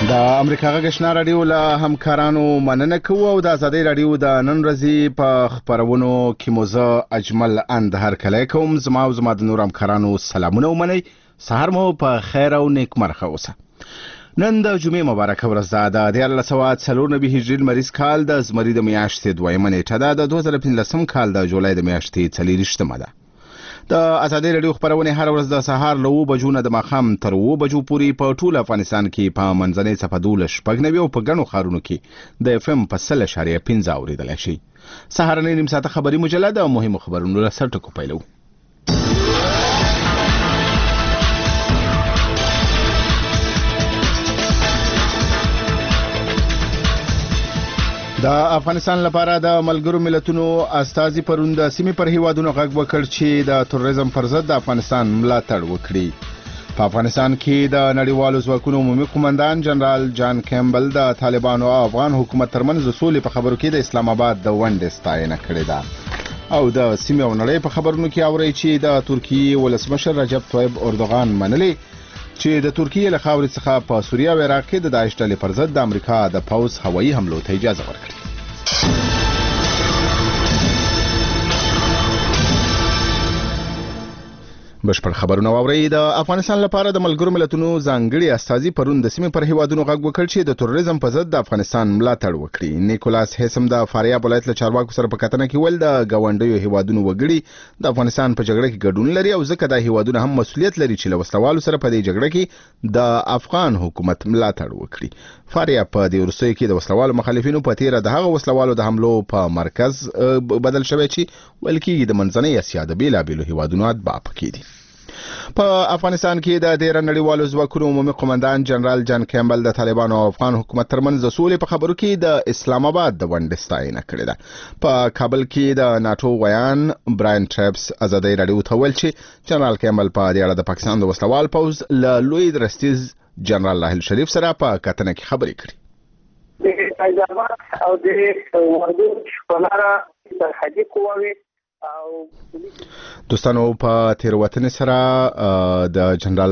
د امریکا غږ آشنا رادیو له همکارانو مننه کوو او د آزادۍ رادیو د نن ورځې په خبرونو کې مو زه اجمل اند هرکلی کوم. زما د نور همکارانو سلامونه ومنئ. سهار مو په خیر او نیکمرغه اوسه. نن د جمعې مبارکه ورځ ده. د 1494 هجري لمریز کال د زمري د میاشتې 2مه نیټه ده. د 2015 کال د جولای د میاشتې 40مه ده. د آزادۍ رادیو خبرونه هر ورځ د سهار له 9 بجو نه د ماښام تر 9 بجو پورې په ټول افغانستان کې په منځنۍ صفحه 12 او په ګڼو ښارونو کې د FM په 100.5 اوریدلای شي. سهارنۍ نیم ساعته خبري مجله د مهمو خبرونو له سرټکو پیلو. د افغانستان لپاره د ملګرو ملتونو استازي پرون د سیمې پر هیوادونو غږ وکړ چې د تروریزم پر ضد د افغانستان ملاتړ وکړي. په افغانستان کې د نړیوالو ځواکونو عمومي قومندان جنرال جان کیمبل د طالبانو او افغان حکومت ترمنځ د سولې په خبرو کې د اسلام آباد د ونډې ستاینه کړې ده. او د سیمې او نړۍ په خبرونو کې اوري چې د ترکیې ولسمشر رجب طیب اردوغان منلي چې د ترکیې له خاورې څخه په سوریه او عراق کې د داعش ډلې پر ضد د امریکا د پوځ هوایي حملو ته اجازه ورکړه. بشپړ خبرونه واوري. د افغانستان لپاره د ملګرو ملتونو ځانګړي استازي پرون د سیمې پر هیوادونو غږ وکړ چې د تروریزم په ضد د افغانستان ملاتړ وکړي. نیکولاس هیسم د فاریاب ولایت له چارواکو سره په کتنه کې ول د ګاونډیو هیوادونو وګړي د افغانستان په جګړه کې ګډون لري او ځکه د هیوادونو هم مسؤلیت لري چې له وسلوالو سره په دې جګړه کې د افغان حکومت ملاتړ وکړي. فاریاب په دې وروستیو کې د وسلوالو مخالفینو په تیره د هغه وسلوالو د حملو په مرکز بدل شوی چې ولکې د منځنۍ اسیا د بیلابیلو هیوادونو اتباع پکې دي. په افغانستان کې د ډیر نړیوالو ځواکونو عمومي قومندان جنرال جان کیمبل د طالبانو او افغان حکومت ترمنځ د سولې په خبرو کې د اسلام آباد د ونډې ستاینه کړې ده. په کابل کې د ناتو ویان براین ټریپس آزادۍ رادیو ته ویل چې جنرال کیمبل په دې اړه د پاکستان د وسلوال پوځ له لوی درستیز جنرال راحل شریف سره په کتنه کې خبرې کړې. د ایجابات او د وردوج په لاره سرحدي قواوې او دوستانو په تیروتنې سره د جنرال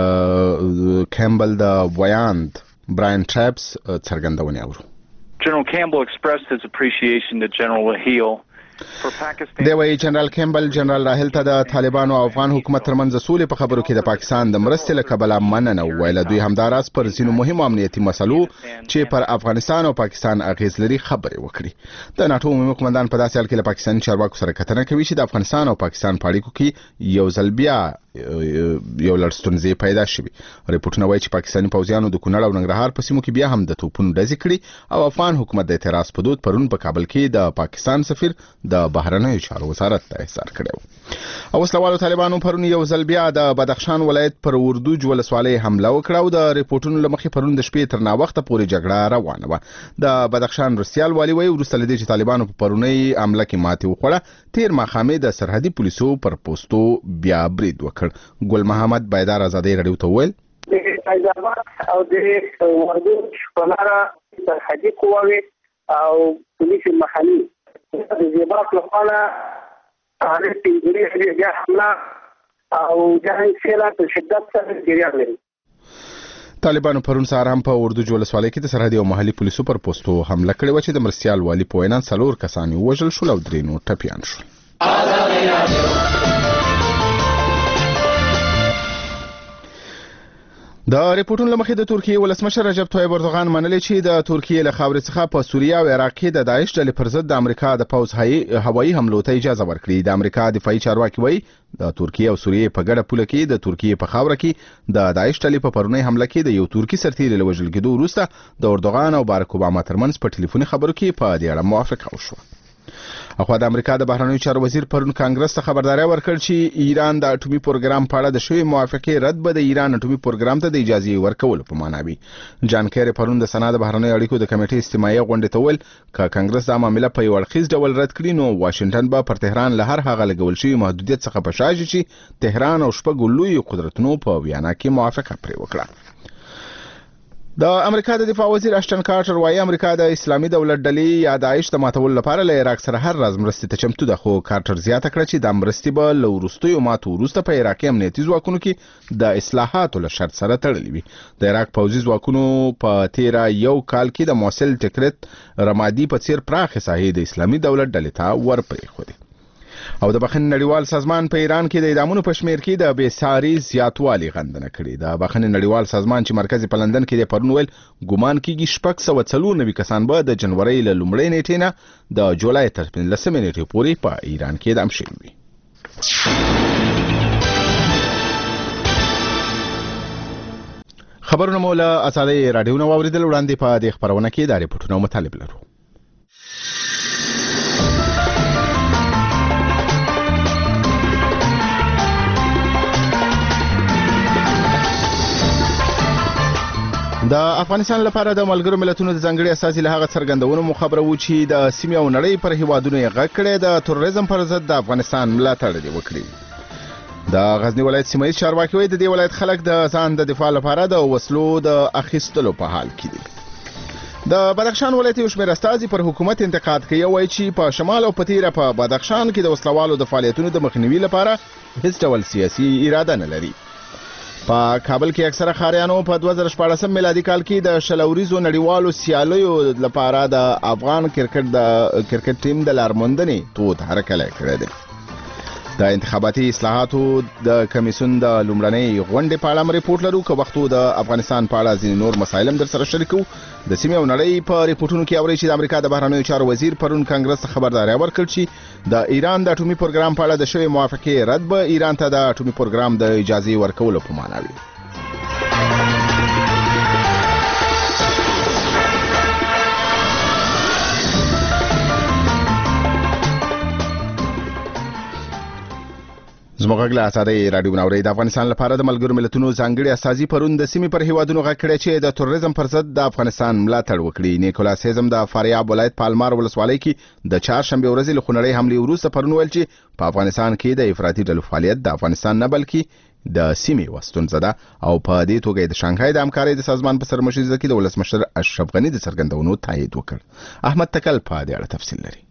کیمبل د ویاند براین ټریپس څرګندونه اورو. General Campbell expressed his appreciation to General Raheel for Pakistan. دی وایي جنرال کیمبل جنرال راحل ته د طالبانو او افغان حکومت ترمنځ د سولې په خبرو کې د پاکستان د مرستې له کبله مننه وویله. دوی همداراز پر ځینو مهمو امنیتي مسلو چې پر افغانستان او پاکستان اغیز لري خبرې وکړي. د ناتو عمومي قومندان په داسې حال کې له پاکستاني چارواکو سره کتنه کوي چې د افغانستان او پاکستان په اړیکو کې یو ځل بیا یو لړ ستونزې پیدا شوي. ریپورټونه وایي چې پاکستاني پوځیانو د کونړ او ننګرهار په سیمو کې بیا هم د توپونو ډزې کړي او افغان حکومت د اعتراض په دود پرون په کابل کې د پاکستان سفیر د بهرنیو چارو وزارت ته احضار کړی و. وسلوالو طالبانو پرون یو ځل بیا د بدخشان ولایت پر وردوج ولسوالۍ حمله وکړه او د ریپورټونو له مخې پرون د شپې تر ناوخته پورې جګړه روانه وه. د بدخشان رسیال والي وایي وروسته له دې چې طالبانو په پرونۍ حمله کې ماتې وخوړه تیر ماښام د سرحدي پولیسو پر پوسټو بیا برید وکړ. ګل محمد بایدار آزادۍ رادیو ته وویل د ایجابات او د وردوج په لاره سرحدي قواوې او پولیس محلي د زیباک لخوا هغه پنځه بیا حمله او جهان سیلا په شدت سره جریان لري. طالبانو پرون سهار هم په وردوج ولسوالۍ کې د سرحدي او محلي پولیسو پر پوسټو حمله کړې و چې د مرسیال والي په وینا 4 کسان وژل شول او 3 نور ټپیان شول. د ریپورټونو لمخې د ترکیې ولسمشر رجب طیب اردوغان منلي چې د ترکیې له خاورې څخه په سوریه او عراق کې د داعش ډلې پر ضد د امریکا د پوځ هوایي حملو ته اجازه ورکړي. د امریکا دفاعي چارواکي وایي د ترکیې او سوریې په ګډه پوله کې د ترکیې په خاوره کې د داعش ډلې په پرونۍ حمله کې د یو ترکی سرتیري له وژل کېدو وروسته د اردوغان او باراک اوباما ترمنځ په ټلیفوني خبرو کې په دې اړه موافقه وشوه. اخوا د امریکا د بهرنیو چارو وزیر پرون کانګرس ته خبرداري ورکړ چې ایران د اټومي پروګرام په اړه د شوی موافقه رد به د ایران اټومي پروګرام ته د اجازه ورکول په معنا وي. جان کیری پرون د سنا د بهرنیو اړیکو د کمیټې استماعي غونډه ته ویل چې کانګرس دا معاملې په یو اړخیز ډول رد کړي نو واشنگټن به پر تهران له هر هغه لګول شوی محدودیت څخه په شاجي چې تهران او شپږ لوی قدرتونو په ویانا کې موافقه پرې وکړه. د امریکا د دفاع وزیر اشټن کارټر وايي امریکا د اسلامي دولت ډلې یا داعش د ماتولو لپاره له عراق سره هر راز مرستې ته چمتو ده، خو کارټر زیاته کړه چې د مرستې به له وروستیو ماتو وروسته په عراقي امنیتي ځواکونو کې د اصلاحاتو له شرط سره تړلې وي. د عراق پوځي ځواکونو په تیره یو کال کې د موصل، ټکرت، رمادي په څیر پراخه ساحې د اسلامي دولت ډلې ته ورپرېښودې. او د بخښنې نړیوال سازمان په ایران کې د اعدامونو په شمېر کې د بېساري زیاتوالي غندنه کړې. د بخښنې نړیوال سازمان چې مرکز په لندن کې د پرون ویل ګمان کېږي 694 کسان به د جنوري له لومړۍ نیټې نه د جولای تر 15 نیټې پورې په ایران کې اعدام شوي وي. خبرونه مو له آزادۍ راډیو نه واوریدل. وړاندې په دې خبرونه کې د ریپورټونو مطالب لرو. د افغانستان لپاره د ملګرو ملتونو د ځانګړي اساسي له هغه څرګندونو مخبره و چې د سیمې او نړۍ پر هیوادونو یې غږ کړی د تروریزم پر ضد د افغانستان ملاتړ دې وکړي. د غزنی ولایت سیمه ییز چارواکي وایي د دې ولایت خلک د ځان د دفاع لپاره د وسلو د اخیستلو په حال کې دي. د بدخشان ولایت یو شمېر استازي پر حکومت انتقاد کوي، وایي چې په شمال او په تیره په بدخشان کې د وسلوالو د فعالیتونو د مخنیوي لپاره هیڅ ډول سیاسي اراده نه لري. په کابل کې اکثره ښاریانو په 2014 میلادي کال کې د شلوریزو نړیوالو سیالیو لپاره د افغان کرکټ ټیم د لارموندنې تود هرکلی کړی دی. د انتخاباتي اصلاحاتو د کمیسیون د لومړنۍ غونډې په اړه ریپورت لرو، که وختو د افغانستان په اړه ځینې نور مسایل هم در سره شریکو. د سیمې او نړۍ په ریپورتونو کې اورئ چې د امریکا د بهرنیو چارو وزیر پرون کانګرس ته خبرداری ورکړ چې د ایران د اټومي پروګرام په اړه د شوې موافقې رد به ایران ته د اټومي پروګرام د اجازې ورکولو په معنا وي. زموږ غږ له آزادۍ راډیو ناوري. د افغانستان لپاره د ملګرو ملتونو ځانګړي استازي پرون د سیمې پر هیوادونو غږ کړی چې د تروریزم پر ضد د افغانستان ملاتړ وکړي. نیکولاس هیزم د فاریاب ولایت پالمار ولسوالۍ کې د چهارشنبې ورځې له خونړۍ حملې وروسته پرون ویل چې په افغانستان کې د افراطي ډلو فعالیت د افغانستان نه بلکې د سیمې یوه ستونزه ده، او په دې توګه د شانګهای د همکارۍ د سازمان په سرمشرۍ کې د ولسمشر اشرف غني د څرګندونو تایید وکړ. احمد تکل په دې اړه تفصیل لري.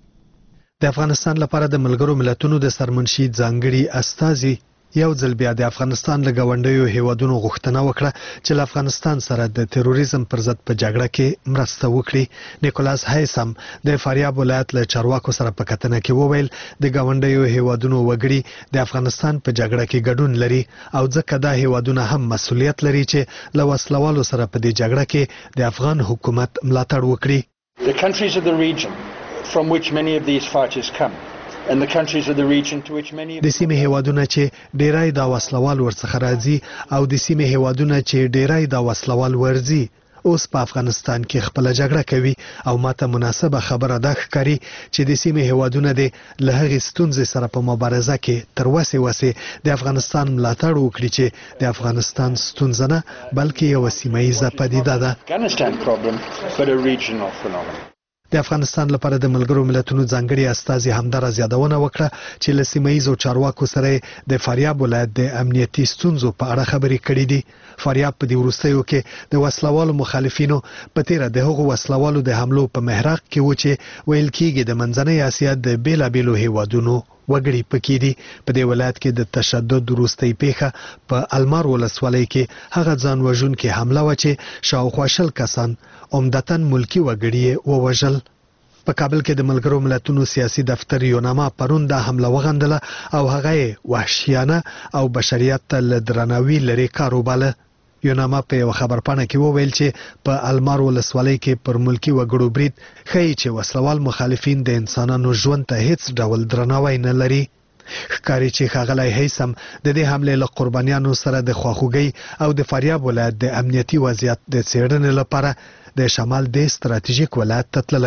د افغانستان لپاره د ملګرو ملتونو د سرمنشي ځانګړي استازي یو ځل بیا د افغانستان له ګاونډیو هیوادونو غوښتنه وکړه چې له افغانستان سره د تروریزم پر ضد په جګړه کې مرسته وکړي. نیکولاس هیسم د فاریاب ولایت له چارواکو سره په کتنه کې وویل د ګاونډیو هیوادونو وګړي د افغانستان په جګړه کې ګډون لري او ځکه دا هیوادونه هم مسؤلیت لري چې له وسلوالو سره په دې جګړه کې د افغان حکومت ملاتړ وکړي. The countries of the region from which many of these fighters come and the countries of the region to which many د سیمې هیوادونه چې ډیرای دا وسلوال ورڅخه راځي او د سیمې هیوادونه چې ډیرای دا وسلوال ورځي اوس په افغانستان کې خپل جګړه کوي او ماته مناسبه خبره ده ښکاري چې د سیمې هیوادونه د له هغې ستونزې سره په مبارزه کې تر وسې د افغانستان ملاتړ وکړي چې د افغانستان ستونزه نه بلکې یوه سیمه ییزه پدیده ده. Afghanistan problem but a regional phenomenon. د افغانستان لپاره د ملګرو ملتونو ځانګړي استازي همداراز یادونه وکړه چې له سیمه ییزو چارواکو سره د فاریاب ولایت د امنیتي ستونزو په اړه خبرې کړې دي. فاریاب په دې وروستیو کې د وسلوالو مخالفینو په تیره د هغو وسلوالو د حملو په محراق کې و چې ویل کېږي د منځنۍ اسیا د بیلابیلو هیوادونو وګړي پکې دي. په دې ولایت کې د تشدد وروستۍ پیښه په المار ولسوالۍ کې هغه ځان وژونکې حمله وه چې شاوخوا 10 کسان عمدتاً ملکي وګړي ووژل. په کابل کې د ملګرو ملتونو سیاسي دفتر یوناما پرون دا حمله وغندله او هغه وحشیانه او بشریت ته له درناوي لرې کار وباله. یوناما په یو خبرپاڼه کې وویل چې په المار ولسوالۍ کې پر ملکي وګړو برید ښیي چې وسلوال مخالفین د انسانانو ژوند ته هیڅ ډول درناوی نه لري. ښکاري چې ښاغلی هیثم د دې حملې له قربانیانو سره د خواخوږۍ او د فاریاب ولایت د امنیتي وضعیت د څېړنې لپاره د شمال د ستراتیژیک ولایت ته تللی و.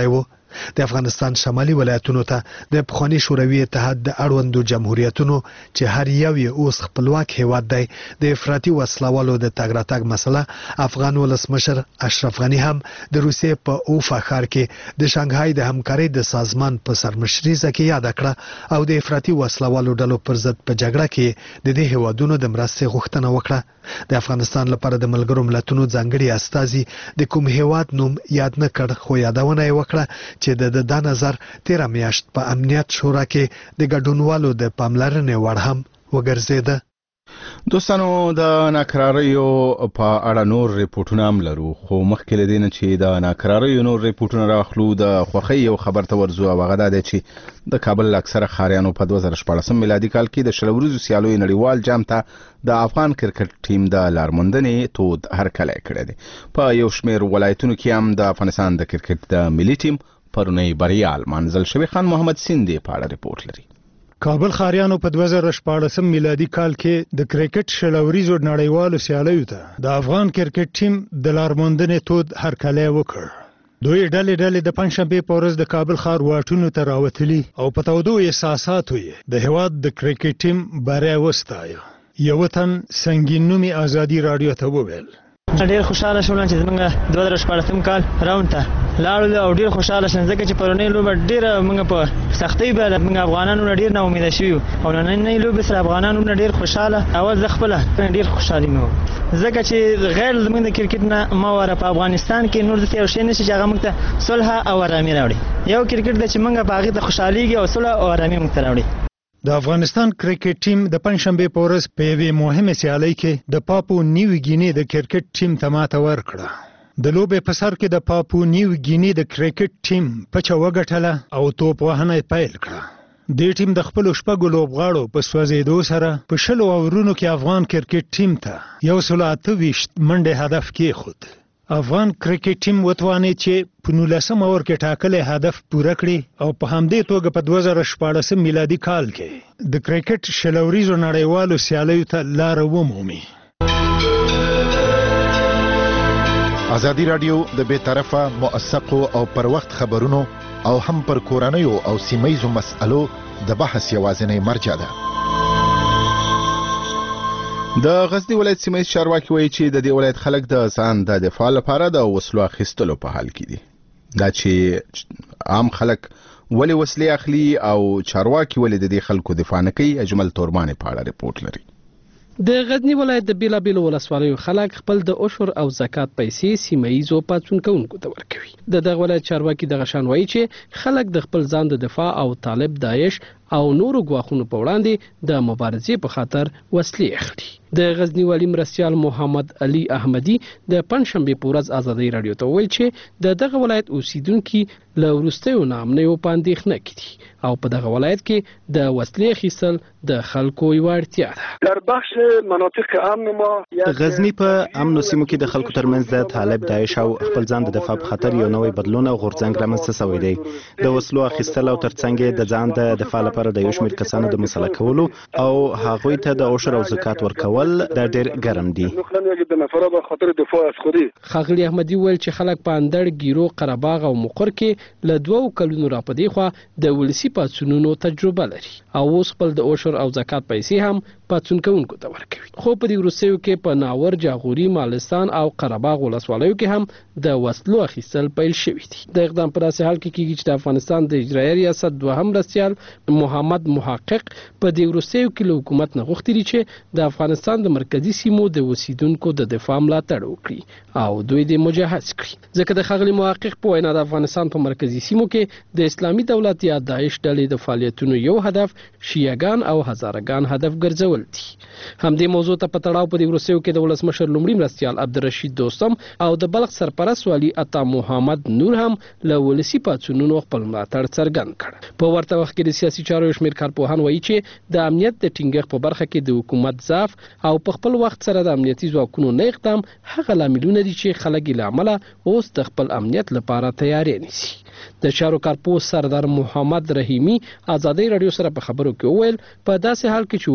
د افغانستان شمالي ولایتونو ته د پخوانی شوروي اتحاد د اړوندو جمهوریتونو چې هر یو یې اوس خپلواک هیواد دی د افراطي وسلوالو د تګ راتګ مسله افغان ولسمشر اشرف غنی هم د روسیې په اوفا ښار کې د شانګهای د همکارۍ د سازمان په سرمشرۍ کې یاد کړه او د افراطي وسلوالو ډلو پر ضد په جګړه کې د دې هیوادونو د مرستې غوښتنه وکړه. د افغانستان لپاره د ملګرو ملتونو ځانګړي استازي د کوم هیواد نوم یاد نه کړ خو یادونه یې وکړه چې د نظر 13 میاشت په امنیت شورا کې د ګډونوالو د پاملرنې وړ هم وګرځیده. دوستانو د ناکراریو په اړه نور ریپورتونه هم لرو خو مخکې له دې نه چې د ناکراریو نور ریپورتونه راخلو د خوښۍ یو خبر ته ورځو او هغه دا دی چې د کابل اکثره ښاریانو په 2014 میلادي کال کې د شلوريزو سیالیو نړیوال جام ته د افغان کرکټ ټیم د لارموندنې تود هرکلی کړی دی. په یو شمېر ولایتونو کې هم د افغانستان د کرکټ د ملي ټیم پرونی بریال منزل شوی خان محمد سیندی په اړه ریپورت لري. کابل ښاریانو په 2014 میلادي کال کې د کرکټ شلوريزو نړیوالو سیالیو ته د افغان کرکټ ټیم د لارموندنې تود هرکلی وکړ. دوی ډلې د پنځشنبه په ورځ د کابل ښار واټونو ته راوتلي او په تودو احساساتو یې د هیواد د کرکټ ټیم بریا وستایه. یو تن سنگین نومي ازادي رادیو ته وویل ډېر خوشاله شوم چې موږ 2014 کال راوند ته لاړو او ډېر خوشاله شوم ځکه چې پرونی لوبه ډېر موږ په سختۍ به موږ افغانانو ډېر نه امید شوو او نننۍ لوبه سره افغانانو ډېر خوشاله اول ځ خپل ډېر خوشاله مو ځکه چې غیر زموږ د کرکټ نه ماوره په افغانستان کې نور د یو شی نشي چې هغه موږ ته صلح او آرامي راوړي. یو کرکټ د چې موږ په هغه ته خوشاليږي او صلح او آرامي موږ ته راوړي. د افغانستان کرکټ ټیم د پنځشنبه په ورځ په یوې مهمه سیالۍ کې د پاپو نیو ګینی د کرکټ ټیم ته ماته ورکړه. د لوبې په سر کې د پاپو نیو ګینی د کرکټ ټیم پچه وګټله او توپ وهنه پیل کړه. د ټیم د خپل شپږو لوبغاړو په سوځېدو سره په 20 اورونو کې افغان کرکټ ټیم ته 128 منډه هدف کېښود. افغان کرکټ ټیم وتوانید چې په 19 اور کې ټاکلي هدف پوره کړي او په همدې توګه په 2014 میلادي کال کې د کرکټ شلوريزو نړیوالو سیالیو ته لار ومومي. ازادي رادیو د بیطرفه موثقو او پر وخت خبرونو او هم پر کورنیو او سیمایزو مسألو د بحث یوازینی مرجع ده. د غزنی ولایت سیمایي چارواکي وایي چې د دې ولایت خلک د ځان د دفاع لپاره د وسلو اخیستلو په حال کې دي. دا چې عام خلک ولې وسلې اخلي او چارواکي ولې د دې خلکو دفاع نه کوي اجمل تورمانې په اړه ریپورت لري. د غزنی ولایت د بیلابیلو ولسوالیو خلک خپل د عشر او زکات پیسې سیمایي پاتون کوونکو ته ورکوي. د دغه ولایت چارواکي د غشان وایي چې خلک د خپل ځان د دفاع او طالب داعش او نورو غواخونو په وړاندې د مبارزې په خاطر وسلې اخلي. د غزنی والی مرستيال محمد علي احمدي د پنځشنبه په ورځ ازادي رادیو ته ویل چې د دغه ولایت اوسیدونکو له وروستیو نامنیو پاندېښنه کړي او په دغه ولایت کې د وسلې خیسل د خلکو یو اړتیا ده. در بخش مناطق امن ما غزنی په امن سیمو کې د خلکو ترمنځ د طالب داعش او خپل ځان د دفاع په خاطر یو نوې بدلون او غورځنګ رامنځته شوی دی. د وسلو اخیستل او ترڅنګ د ځان د دفاع لپاره د یو شمېر کسانو د مسله کولو او هغوی ته د عشر او زکات ورکول د ډېر ګرم دي. خاغلی احمدي ویل چې خلک په اندړ ګیرو قرهباغ او مقر کې له 2 کلونو راپدې خو د ولسی پاتسونونو تجربه لري او اوس خپل د عشر او زکات پیسې هم پاتون کوونکو ته ورکوي. خو په دې وروستیو کې په ناور جاغوري مالستان او قرهباغ ولسوالیو کې هم د وسلو اخیستل پیل شوی دي. د اقدام په داسې حال کې کیږي چې د افغانستان د اجرایي ریاست دوهم مرستيال محمد محقق په دې وروستیو کې له حکومت نه غوښتي چې د افغانستان د مرکزی سیمو د اوسیدونکو د دفاع ملاتړ وکړي او دوی د مجهز کړي. ځکه د خغلی محقق په وینا د افغانستان په مرکزی سیمو کې د اسلامي دولت یا داعش ډلې د فعالیتونو یو هدف شیعاګان او هزارهګان هدف ګرځول دي. همدې موضوع ته په تړاو په دې وروستیو کې د ولسمشر لومړي مرستيال عبدالرشید دوستم او د بلخ سرپرست والی عطا محمد نور هم له ولسی پاتسونونو خپل ملاتړ څرګند کړ. په ورته وخت کې د سیاسي چارو شمېر کارپوهان وایي چې د امنیت د ټینګښت په برخه کې د حکومت ضعف او په خپل وخت سره د امنیتي ځواکونو نه اقدام هغه لاملونه دي چې خلک یې لامل اوس د خپل امنیت لپاره تیاری نیسي. د چارو کارپوه سردار محمد رحیمی ازادي رادیو سره په خبرو کې وویل په داسې حال کې چې حکومت له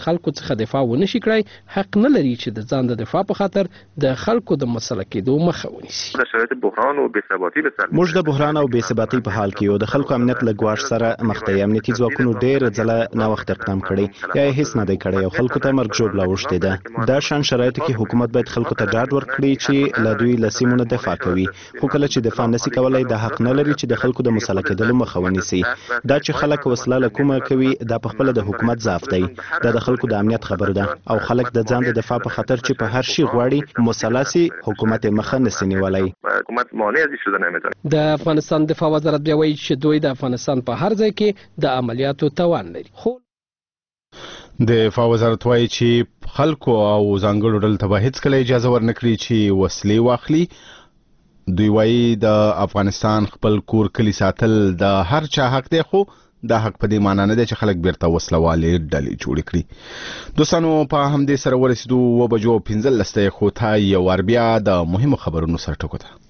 د خلکو څخه دفاع ونشي کړای حق نه لري چې د ځان د دفاع په خاطر د خلکو د مسله کېدو مخه ونیسي. د شرایط بحران او بېثباتي به سره موږ د بحران او بېثباتي په حال کې یو د خلکو امنیت له ګواښ سره مخ ته امنیتي ځواکونو ډېر ځله ناوخته اقدام کړی یا هیڅ نه دی کړی او خلکو ته مرګ ژوبله اوښتې ده. دا شان شرایطو کې حکومت باید خلکو ته ډاډ ورکړي چې له دوی له سیمو نه دفاع کوي، خو کله چې دفاع نشي کولای د حق نه لري چې د خلکو د مسله کېدلو مخه ونیسي. دا چې خلک وسله له کومه کوي دا په خپل د حکومت ضعف دی. دا د خلکو د امنیت خبره ده او خلک د ځان د دفاع په خاطر چې په هر شي غواړي مسلسي حکومت مخه نشي نیولای. حکومت مانع از شده نمیتونه. د افغانستان دفاع وزارت بیا وایي چې دوی د افغانستان په هر ځای کې د عملیاتو توان لري. خو د دفاع وزارت وایي چې خلکو او ځانګړو ډلو ته به هیڅکله اجازه ورنکړي چې وسلې واخلي. دوی وایي د افغانستان خپل کور کلی ساتل د هر چا حق دی، خو دا حق په دې معنی نه دی چې خلک بیرته وسلوالې ډلې جوړې کړي. دوستانو په همدې سره ورسېدو 7:15 خو ته یو ور بیا د مهمو خبرونو سره ټکو ته.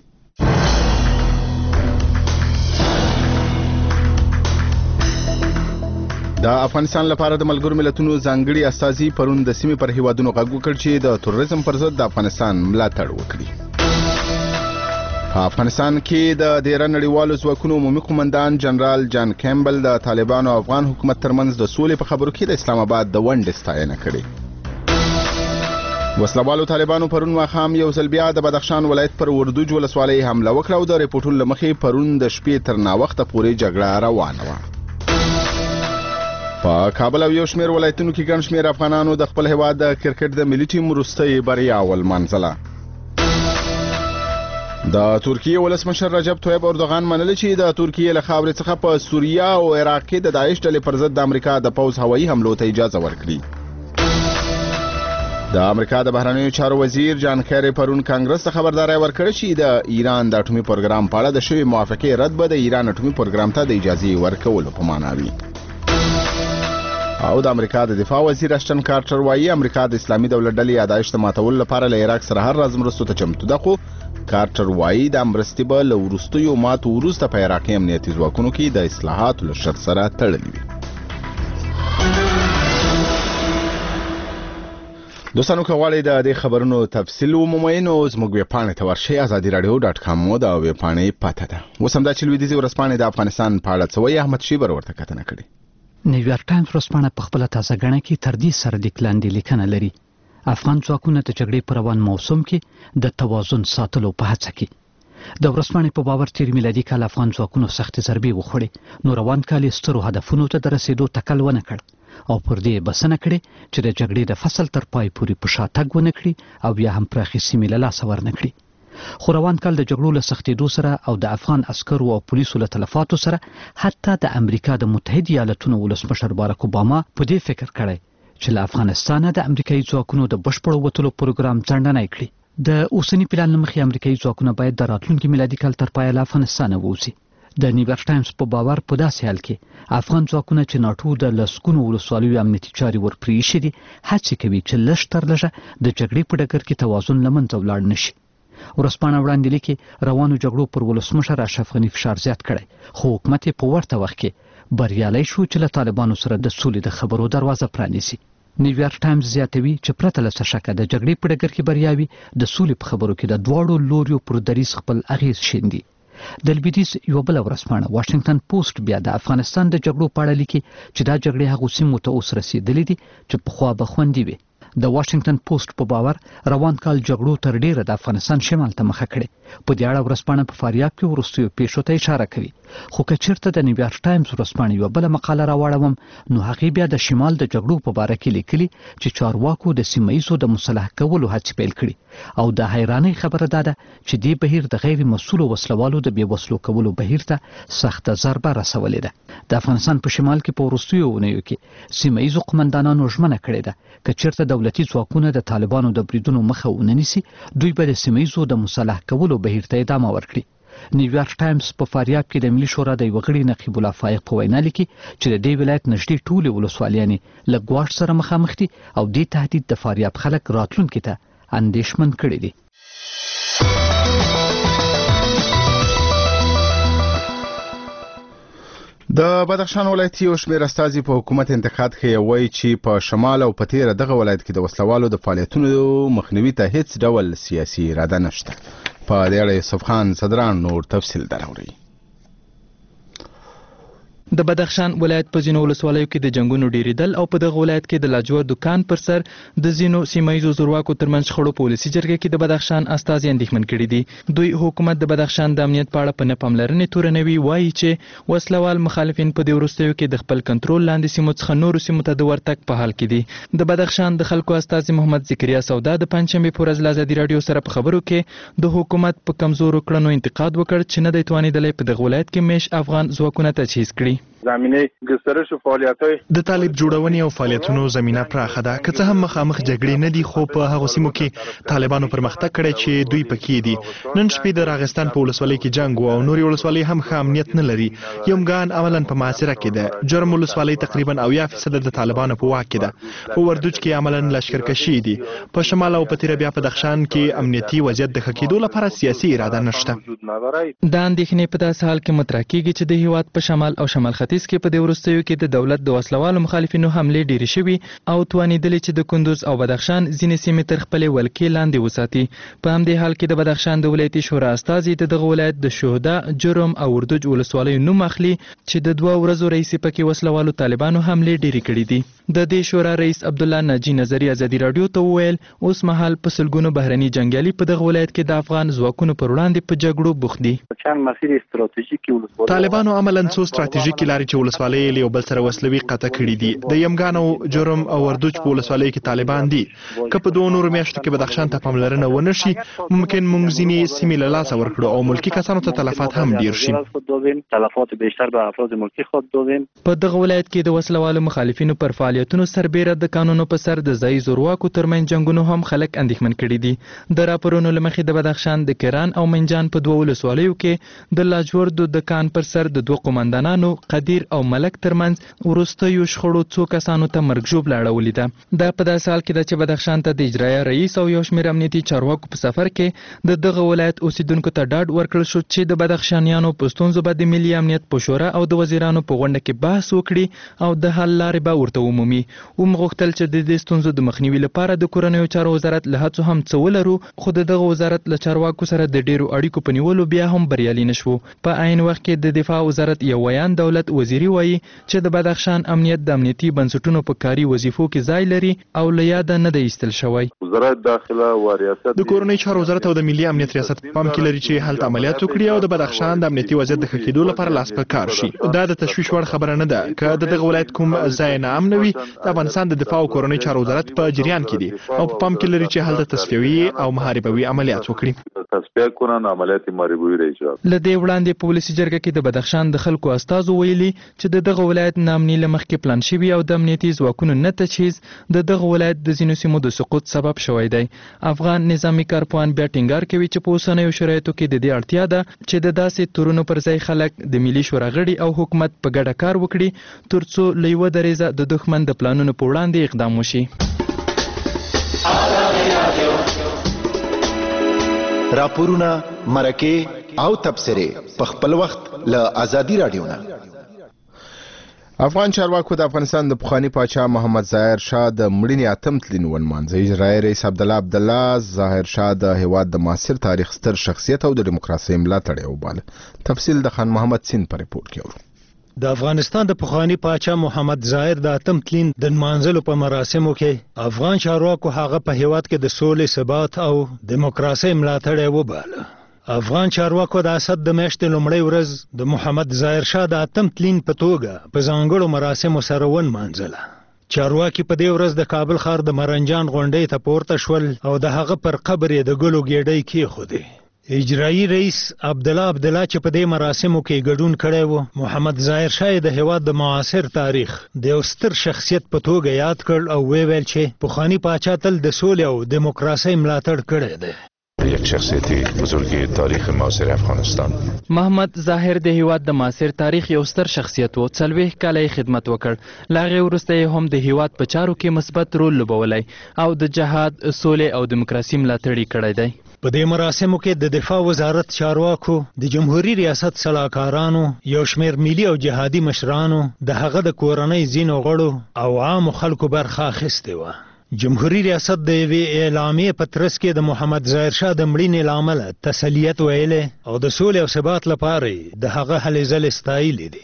د افغانستان لپاره د ملګرو ملتونو ځانګړي استازي پرون د سیمې پر هیوادونو غږ وکړ چې د تروریزم پر ضد د افغانستان ملاتړ وکړي. په افغانستان کې د ډیره نړیوالو ځواکونو عمومي قومندان جنرال جان کیمبل د طالبانو او افغان حکومت ترمنځ د سولې په خبرو کې د اسلام آباد د ونډې ستاینه کړې. وسلوالو طالبانو پرون ماښام یو ځل بیا د بدخشان ولایت پر وردوج ولسوالۍ حمله وکړه او د ریپورټونو له مخې پرون د شپې تر ناوخته پورې جګړه روانه وه. په کابل او یو شمېر ولایتونو کې ګڼ شمېر افغانانو د خپل هیواد د کرکټ د ملي ټیم وروستۍ بریا ولمانځله. د ترکیې ولسمشر رجب طیب اردوغان منل چې د ترکیې له خاورې څخه په سوریه او عراق کې د داعش ډلې پر ضد د امریکا د پوځ هوایي حملو ته اجازه ورکړي. د امریکا د بهرنیو چارو وزیر جان کیری پرون کانګرس ته خبرداري ورکړه چې د ایران د اټومي پروګرام په اړه د شوی موافقې رد به د ایران اټومي پروګرام ته د اجازه ورکولو په معنا وي. او د امریکا د دفاع وزیر اشټن کارټر وایي امریکا د اسلامي دولت ډلې داعش ته ماتولو لپاره له عراق سره هر راز مرستو ته چمتو ده، خو کارټر وایي د مرستې به له وروستیو ماتو وروسته په عراقي امنیتي ځواکونو کې د اصلاحاتو له شرط سره تړلې وي. دوستانو که غواړئ د دې خبرونو تفصیل ومومئ نو زموږ ویبپاڼې ته ورشئ azadiradio.com مو د ویبپاڼې پته ده. اوس همدا چې لویدیځې ورځپاڼې د افغانستان په اړه څه وایي احمد شیبر ورته کتنه کړې. نیویارک ټایمز ورځپاڼه په خپله تازه ګڼه کې تر دې سره لیک لاندې لیکنه لري: افغان ځواکونه د جګړې په روان موسم کې د توازن ساتلو په هڅه کې. د ورځپاڼې په باور تیر میلادي کال افغان ځواکونو سختې ضربې وخوړې، نو روان کال یې سترو هدفونو ته د رسېدو تکل ونه کړ او پر دې بسنه کړې چې د جګړې د فصل تر پای پورې په شاتګ ونه کړي او بیا هم پراخې سیمې له لاسه ورنه کړي. خو روان کال د جګړو له سختېدو سره او د افغان عسکرو او پولیسو له تلفاتو سره حتی د امریکا د متحده ایالاتونو ولسمشر بارک اوباما په دې فکر کړی چې له افغانستانه د امریکایي ځواکونو د بشپړ وتلو پروګرام ځنډنی کړي. د اوسني پلان له مخې امریکایي ځواکونه باید د راتلونکي میلادي کال تر پایه له افغانستانه ووځي. د نیویارک ټایمز په باور په داسې حال کې افغان ځواکونه چې ناټو د لسګونو ولسوالیو امنیتي چارې ورپرېښې دي هڅې کوي چې لږ تر لږه د جګړې په ډګر کې توازن له منځه ولاړ نشي. ورځپاڼه وړاندې لیکي روانو جګړو پر ولسمشر اشرف غني فشار زیات کړی، خو حکومت یې په ورته وخت کې بریالی شو چې له طالبانو سره د سولې د خبرو دروازه پرانیسي. نیویارک ټایمز زیاتوي چې پرته له څه شکه د جګړې په ډګر کې بریاوي د سولې په خبرو کې د دواړو لوریو پر دریځ خپل اغیز شیندي. د لویدیځ یوه بله ورځپاڼه واشنګټن پوسټ بیا د افغانستان د جګړو په اړه لیکي چې دا جګړې هغو سیمو ته اوس رسېدلې دي چې پخوا به خوندي وي. د واشنګټن پوسټ په باور روان کال جګړو تر ډیره د افغانستان شمال ته مخه کړې. په دې اړه ورځپاڼه په فاریاب کې وروستیو پیښو ته اشاره کوي، خو که چېرته د نیویارک ټایمز ورځپاڼې یوه بله مقاله راواړوم نو هغې بیا د شمال د جګړو په باره کې لیکلي چې چارواکو د سیمه ییزو د مصلح کولو هڅې پیل کړي او د حیرانۍ خبره دا ده چې دې بهیر د غیر مسؤلو وسلوالو د بې وسلو کولو بهیر ته سخته ضربه رسولې ده. د افغانستان په شمال کې په وروستیو اونیو کې سیمه ییزو قمندانانو ژمنه کړې ده که چېرته دولتي ځواکونه د طالبانو د بریدونو مخه ونه نیسي دوی به د سیمه ییزو د مصلح کولو بهیر ته ادامه ورکړي. نیویارک ټایمز په فاریاب کې د ملي شورا د یوه غړي نقیب الله فایق په وینا لیکي چې د دې ولایت نږدې ټولې ولسوالیانې له ګواښ سره مخامخ دي او دې تهدید د فاریاب خلک راتلونکي ته اندېښمن کړي دي. د بدخشان ولایت یو شمېر استازي په حکومت انتقاد کوي وایي چې په شمال او په تیره دغه ولایت کې د وسلوالو د فعالیتونو مخنیوي ته هیڅ ډول سیاسي اراده نشته. په دې اړه یوسف خان صدران نور تفصیل دراوړي. د بدخشان ولایت په ځینو ولسوالیو کې د جنگونو ډیریدل او په دغه ولایت کې د لاجورد کان پر سر د ځینو سیمایزو زورواکو ترمنځ شخړو په ولسي جرګه کې د بدخشان استازي اندېښمن کړي دي. دوی حکومت د بدخشان د امنیت په اړه په نه پاملرنې تورنوي، وایي چې وسلوال مخالفین په دې وروستیو کې د خپل کنټرول لاندې سیمو څخه نورو سیمو ته د ورتګ په حال کې دي. د بدخشان د خلکو استازي محمد ذکریا سودا د پنځشنبې په ورځ له ازادي راډیو سره په خبرو کې د حکومت په کمزورو کړنو انتقاد وکړ چې نه دی توانېدلی په دغه ولایت کې میش افغان ځواکونه تجهیز کړي. زمینه ګسترش او فعالیتای د طالب جوړونې او فعالیتونو زمينه پراخه ده، که څه هم مخامخ جګړې نه دي، خو په هغه سیمو کې طالبانو پرمختګ کړی چې دوی پکې دي. نن شپې د راغستان په ولسوالۍ کې جنگ او نوري ولسوالۍ هم ښه امنیت نه لري. یمګان عملاً په معاصره کې ده. جرم ولسوالۍ تقریبا 80% د طالبانو په واک کې ده. په وردوج کې عملاً لشکرکشي دي. په شمال او په تیره بیا په بدخشان کې امنیتي وضعیت د ښه کېدو لپاره سیاسي اراده نشته. دا اندېښنې په داسې حال کې مطرح کېږي چې د هیواد په شمال او شمال ختیځ کې په دې وروستیو کې د دولت د وسلوالو مخالفینو حملې ډېرې شوي او توانېدلې چې د کندوز او بدخشان ځینې سیمې تر خپلې ولکې لاندې وساتي. په همدې حال کې د بدخشان د ولایتي شورا استازي د دغه ولایت د شهدا، جرم او وردوج ولسوالیو نوم اخلي چې د 2 ورځو رئیس پکې وسلوالو طالبانو حملې ډېرې کړې دي. د دې شورا رئیس عبدالله ناجی نظری ازادي راډیو ته وویل اوس مهال په سلګونو بهرني جنګیالي په دغه ولایت کې د افغان ځواکونو پر وړاندې په جګړو بوخت دي. طالبانو عملاً څو ستراتیژیکي لارې چې ولسوالۍ یو بل سره وسلوي قطع کړي دي. د یمګان او جرم او وردوج په ولسوالۍ کې طالبان دي. که په 2 نورو میاشتو کې بدخشان ته پاملرنه ونه شي، ممکن موږ ځینې سیمې له لاسه ورکړو او ملکي کسانو ته تلفات هم ډیر شي. په دغه ولایت کې د وسلوالو مخالفینو پر فعالیتونو سربیره د قانونو په سر د ځایي زورواکو ترمنځ جنګونو هم خلک اندېښمن کړي دي. د راپورونو له مخې د بدخشان د کران او منجان په 2 ولسوالیو کې د لاجورد د کان پر سر د 2 قومندانانو قدیر او ملک ترمنځ وروستیو شخړو څو کسانو ته مرګ ژوبله اړولې ده. دا په داسې حال کې ده چې بدخشان ته د اجرایه رئیس او یو شمېر امنیتي چارواکو په سفر کې د دغه ولایت اوسیدونکو ته ډاډ ورکړل شو چې د بدخشانیانو په ستونزو به د ملي امنیت په شورا او د وزیرانو په غونډه کې بحث وکړي او د حل لارې به ورته ومومي. غوښتل چې د دې ستونزو د مخنیوي لپاره د کورنیو چارو وزارت له هڅو هم څه ولرو، خو د دغه وزارت له چارواکو سره د ډیرو اړیکو په نیولو بیا هم بریالي نشو. په عین وخت کې د دفاع وزارت یو ویان دولت وزیري وایي چې د بدخشان امنیت د امنیتي بنسټونو په کاري وظیفو کې ځای لري او له یاده نه دی ایستل شوی. وزارت داخله او ریاست د کورنۍ چارو وزارت او د ملي امنیت ریاست پام کې لري چې هلته عملیات وکړي او د بدخشان د امنیتي وضعیت د ښه کېدو لپاره لاس په کار شي. دا د تشویش وړ خبره نه ده. که د دغه ولایت کوم ځای ناامن وي، د افغانستان د دفاع او کورنۍ چارو وزارت په جریان کې دي او په پام کې لري چې هلته تصفیوي او محاربوي عملیات وکړي. تصفیه کنن عملیات محاربوي راځي. لدې وړاندې په ولسي جرګه کې د بدخشان د خلکو استازو ویلي چې دغه ولایت نامني لمخکې پلان شوی او د امنیتي ځواکونو نه تجهیز د دغه ولایت د ځینو سیمو د سقوط سبب شوی دی. افغان نظامی کارپوهان بیا ټینګار کوي چې په اوسنیو شرایطو کې د دې اړتیا ده چې د داسې تورونو پر ځای خلک د ملي شورا غړي او حکومت په ګډه کار وکړي ترڅو له یوه دریزه د دښمن د پلانونو په وړاندې اقدام وشي. راپورونه، مرکې او تبصرې په خپل وخت له ازادي راډیو نه. افغان چارواکو د افغانستان د پخوانی پاچا محمد ظاهر شاه د مړینې 8م تلین ونمانځي. اجرایي رئیس عبدالله ظاهر شاه د هیواد د معاصر تاریخ ستر شخصیت او د دیموکراسۍ ملاتړی وباله. تفصیل د خان محمد سین په ریپورت کې اورو. د افغانستان د پخوانی پاچا محمد ظاهر د 8م تلین د نمانځلو په مراسمو کې افغان چارواکو هغه په هیواد کې د سولې، ثبات او دیموکراسۍ ملاتړی وباله. افغان چارواکو د اسد د میاشتې لومړۍ ورځ د محمد ظاهر شاه د 8م تلین په توګه په ځانګړو مراسمو سره ونمانځله. چارواکي په دې ورځ د کابل ښار د مرنجان غونډۍ ته پورته شول او د هغه پر قبر یې د ګلو ګېډۍ کېښودې. اجرایي رئیس عبدالله چې په دې مراسمو کې ګډون کړی و، محمد ظاهر شاه د هیواد د معاصر تاریخ د یو ستر شخصیت په توګه یاد کړ او ویل چې پخوانی پاچا تل د سولې او دیموکراسۍ ملاتړ کړی دی. یک شخصیت بزرگی تاریخ معاصر افغانستان. محمد ظاهر د هیواد د معاصر تاریخ یو ستر شخصیت و. 40 کاله خدمت وکړ. له هغې وروسته هم د هیواد په چارو کې مثبت رول لوبولی او د جهاد، سولې او دیموکراسۍ ملاتړ یې کړی دی. په دې مراسمو کې د دفاع وزارت چارواکو، د جمهوریت ریاست سلاکارانو، یو شمېر ملي او جهادي مشرانو، د هغه د کورنۍ ځینو غړو او عامو خلکو برخه اخیستې وه. جمهوریت ریاست د یوې اعلامیې په ترڅ کې د محمد ظاهر شاه د مړینې له امله تسلیت ویلې او د سولې او ثبات لپاره د هغه هلې ځلې ستایلې دي.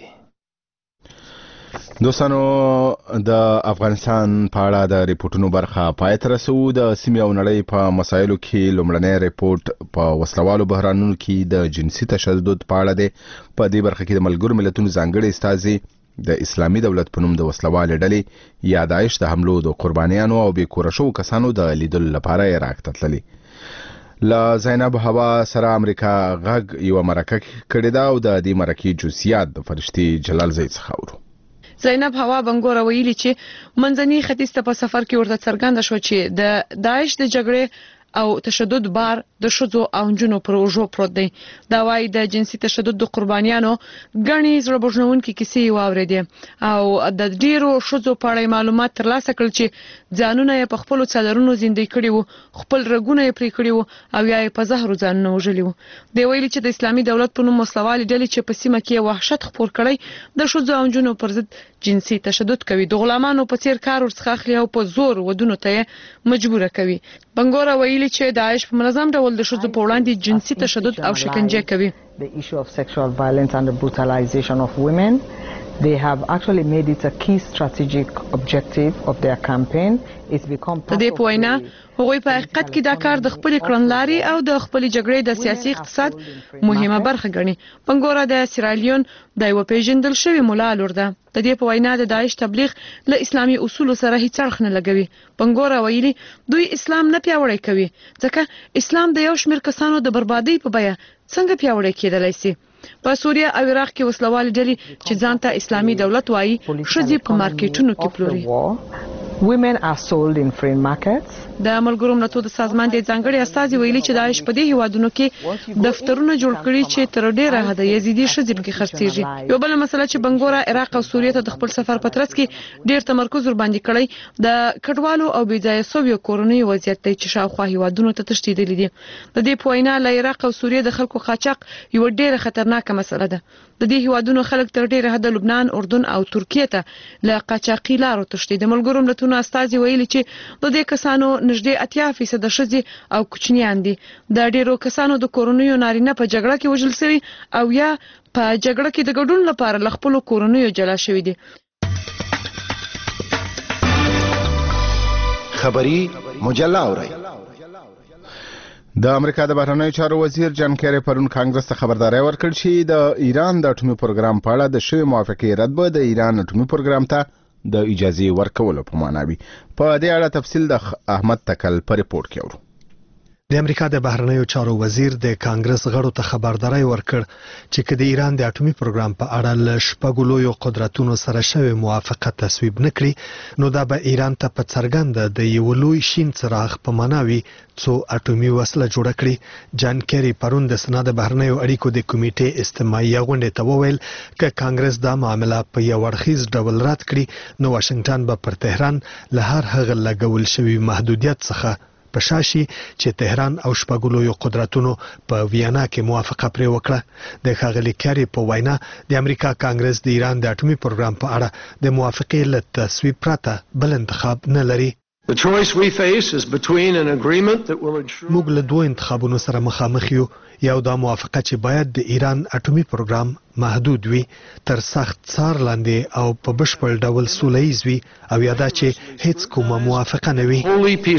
دوستانو، د افغانستان په اړه د ریپورتونو برخه پای ته رسو. د سیمې او نړۍ په مسایلو کې لومړنی ریپورت په وسلوالو بحرانونو کې د جنسي تشدد په اړه دی. په دې برخه کې د ملګرو ملتونو ځانګړي استازي د اسلامي دولت په نوم د وسلوالې ډلې یا داعش د حملو د قربانیانو او بې کوره شوو کسانو د لیدلو لپاره عراق ته تللي. له زینب هوا سره امریکا غږ یوه مرکه کړې ده او د دې مرکې جزئیات د فرشتي جلال زید څخه اورو. زینب هوا بنګوره ویلي چې منځني ختیځ ته په سفر کې ورته څرګنده شو چې د داعش د جګړې او تشدد بار د ښځو او نجونو پر اوږو پروت دی. دا وايي د جنسي تشدد د قربانیانو ګڼې زړه بوژنونکې کیسې یې واورېدې او د ډېرو ښځو په اړه معلومات ترلاسه کړل چې ځانونه یې په خپلو څادرونو زندې کړي وو، خپل رګونه یې پرې کړي وو او یا یې په زهرو ځانونه وژلي وو. دی ویلي چې د اسلامي دولت په نوم وسلوالې ډلې چې په سیمه کې وحشت خپور کړی د ښځو او نجونو پر ضد جنسي تشدد کوي، د غلامانو په څیر کار ورڅخه اخلي او په زور ودونو ته مجبوره کوي. بنګوره ویلي چې داعش په منظم ډول د ښځو په وړاندې جنسي تشدد او شکنجه کوي. The issue of sexual violence and the brutalization of women. They have actually made it a key strategic objective of their campaign. It's become part of the پوینا هغوی په حقیقت کې دا کار د خپل کړنلاري او د خپل جګړې د سیاسي اقتصاد مهمه برخه ګڼي. بنګوره د سیرالیون د یو پیژندل شوی مولا لور ده. د دې په وینا د داعش تبلیغ له اسلامي اصولو سره هیڅ اړخ نه لګوي. بنګوره ویلي دوی اسلام نه پیاوړی کوي ځکه اسلام د یو شمېر کسانو د بربادۍ په بیه څنګه پیاوړی کېدلی شي. په سوریه او عراق کې وسلوال ډلې چې ځان ته اسلامي دولت وایي ښځې په مارکیټونو کې پلوري. Women are sold in free markets. د ملګرو ملتونو د سازمان د ځانګړي استازي ویلي چې داعش په دې هیوادونو کې دفترونه جوړ کړي چې تر ډیره حده یزیدي ښځې پکې خرڅېږي. یو بل مسله چې بنګوره عراق او سوریه ته د خپل سفر په ترڅ کې ډیر تمرکز ور باندې کړی د کډوالو او بې ځایه شویو کورنیو وضعیت دی چې شاوخوا هیوادونو ته تښتېدلي دي. د دې په وینا له عراق او سوریه د خلکو قاچاق یو ډیره خطرناکه مسله ده. د دې هیوادونو خلک تر ډیره حده لبنان، اردن او ترکیه ته له قاچاقي لارو تښتي. د ملګرو ملتونو استازي ویلي چې د دې کسانو نږدې 80% ښځې او کوچنیان دي. د ډیرو کسانو د کورنیو نارینه په جګړه کې وژل شوي او یا په جګړه کې د ګډون لپاره له خپلو کورنیو جلا شوي دي. خبری مجله اورئ. د امریکا د بهرنیو چارو وزیر جان کیری پرون کانګرس ته خبرداري ورکړه چې د ایران د اټومي پروګرام په اړه د شوی موافقې رد به د ایران اټومي پروګرام ته د اجازه ورکولو په معنا وي. په دې اړه تفصیل د احمد تکل په ریپورت کې اورو. د امریکا د بهرنیو چارو وزیر د کانګرس غړو ته خبرداري ورکړ چې د ایران د اټومي پروګرام په اړه ل شپږو لویو قدرتونو سره شوی موافقت تصویب نکړي نو دا به ایران ته په څرګنده د یو لوی شین څراغ په معنا وي څو اټومي وسله جوړه کړي. جان کیری پرون د سنا د بهرنیو اړیکو د کمیټې استماعي غونډې ته وویل چې کانګرس دا معاملې په یو اړخیز ډول رد کړي نو واشنگټن به پر تهران له هر هغه لګول شوی محدودیت څخه پشاشي چې تهران او شپږو لویو قدرتونو په ویانا کې موافقه پرې وکړه. د ښاغلي کیری په وینا د امریکا کانګرس د ایران د اټومي پروګرام په اړه د موافقې له تصویب پرته بل انتخاب نه لري. موږ له دوه انتخابونو سره مخامخ یو. یو دا موافقه چې باید د ایران اټومي پروګرام محدود وي، تر سخت څار لاندې او په بشپړ ډول سوله ییز وي، او یا دا چې هیڅ کومه موافقه نه وي.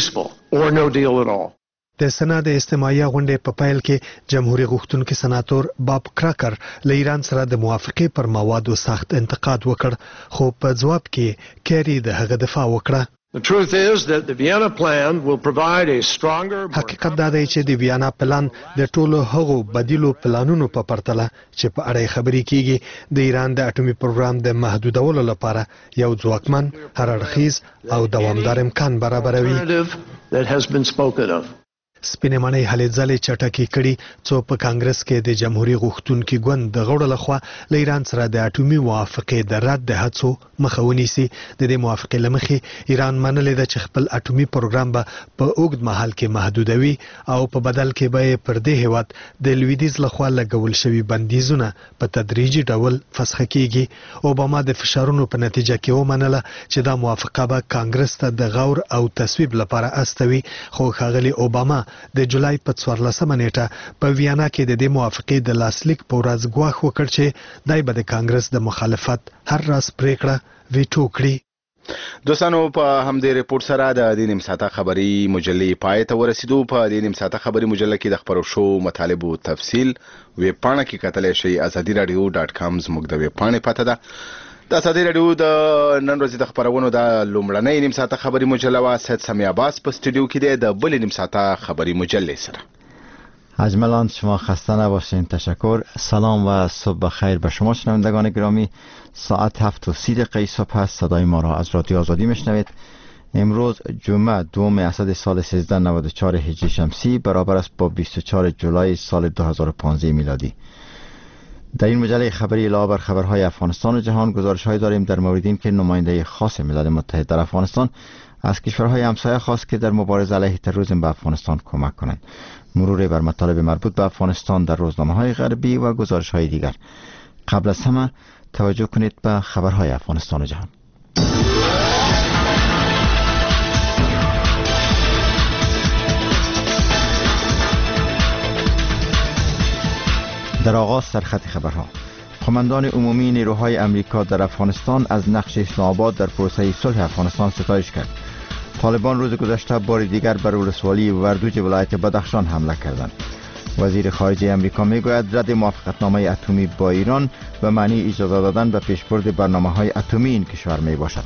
د سنا د استماعي غونډې په پیل کې جمهوریت غوښتونکي سناتور باب کراکر له ایران سره د موافقې پر موادو سخت انتقاد وکړ، خو په ځواب کې کیری د هغه دفاع وکړه. حقیقت دا دی چې د ویانا پلان د ټولو هغو بدیلو پلانونو په پرتله چې په اړه خبرې کیږي د ایران د اټومي پروګرام د محدودولو لپاره یو ځواکمن، هر اړخیز او دوامدار امکان برابروي. سپینمنۍ هلې ځلې چټکې کړي څو په کانګرس کې د جمهوریت غوښتونکو ګوند د غړو لخوا له ایران سره د اټومي موافقې د رد د هڅو مخه ونیسي. د دې موافقې لمخې ایران منلې ده چې خپل اټومي پروګرام به په اوږد مهال کې محدودوي او په بدل کې به پر دې هیواد د لویدیځ لخوا لګول شوي بندیزونه په تدریجي ډول فسخ کیږي. اوباما د فشارونو په نتیجه کې ومنله چې دا موافقه به کانګرس ته د غور او تصویب لپاره استوي، خو ښاغلي اوباما د جولای په 14 نیټه په ویانا کې د دې موافقې د لاسلیک په ورځ ګواښ وکړ چې دای به د کانګرس د مخالفت هر راز پریکړه ویټو کړي. دوستانو په همدې ریپورت سره د دې نیم ساعته خبري مجلې پای ته ورسېدو. په دې نیم ساعته خبري مجله کې د خبرو شو مطالبو تفصیل ویب پاڼه کې کتلی شئ. azadiradio.com زموږ د ویب پاڼې پته ده. د ازادي رادیو د نن ورځې د خبرونو د لومړنۍ نیم ساعته خبري مجله وا سید سمی عباس په استودیو کې د بل نیم ساعته خبري مجله سره. اجمالاً شما خسته نباشین. تشکر. سلام و صبح بخیر به شما شنوندگان گرامی. ساعت 7:30 صبح است. صدای ما را از رادیو آزادی میشنوید. امروز جمعه 2 اسد سال 1394 هجری شمسی برابر است با 24 جولای سال 2015 میلادی. در این مجله خبری علاوه بر خبرهای افغانستان و جهان گزارش‌هایی داریم در مورد این که نماینده خاص ملل متحد در افغانستان از کشورهای همسایه خواست که در مبارزه علیه تروریسم به افغانستان کمک کنند. مرور بر مطالب مربوط به افغانستان در روزنامه‌های غربی و گزارش‌های دیگر. قبل از همه توجه کنید به خبرهای افغانستان و جهان. در آغاز سرخط خبرها. قماندان عمومی نیروهای امریکا در افغانستان از نقش اسلام آباد در پروسه صلح افغانستان ستایش کرد. طالبان روز گذشته بار دیگر بر ولسوالی وردوج ولایت بدخشان حمله کردند. وزیر خارجه امریکا میگوید رد موافقتنامه اتمی با ایران به معنی اجازه دادن به پیشبرد برنامه‌های اتمی این کشور می باشد.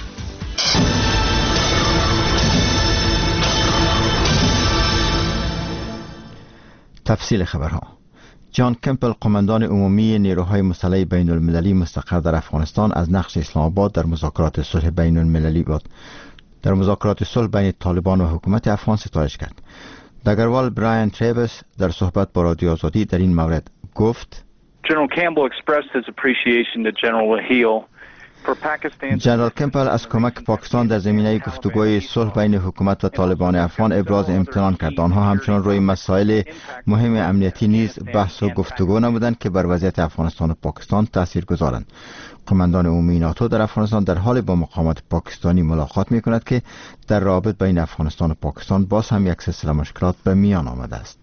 تفصیل خبرها. جان کمپل قماندان عمومی نیروهای مسلح بین المللی مستقر در افغانستان از نقش اسلام آباد در مذاکرات صلح بین المللی در مذاکرات صلح بین طالبان و حکومت افغان ستایش کرد. دگروال برایان تریوس در صحبت با رادیو آزادی در این مورد گفت: جنرال کمپل از کمک پاکستان در زمینه گفتگوی صلح بین حکومت و طالبان افغان ابراز امتنان کرد. آنها همچنان روی مسائل مهم امنیتی نیز بحث و گفتگو نمودند که بر وضعیت افغانستان و پاکستان تاثیر گذارند. قماندان عمومی ناتو در افغانستان در حال با مقامات پاکستانی ملاقات می کند که در رابط بین افغانستان و پاکستان باز هم یک سلسله مشکلات به میان آمده است.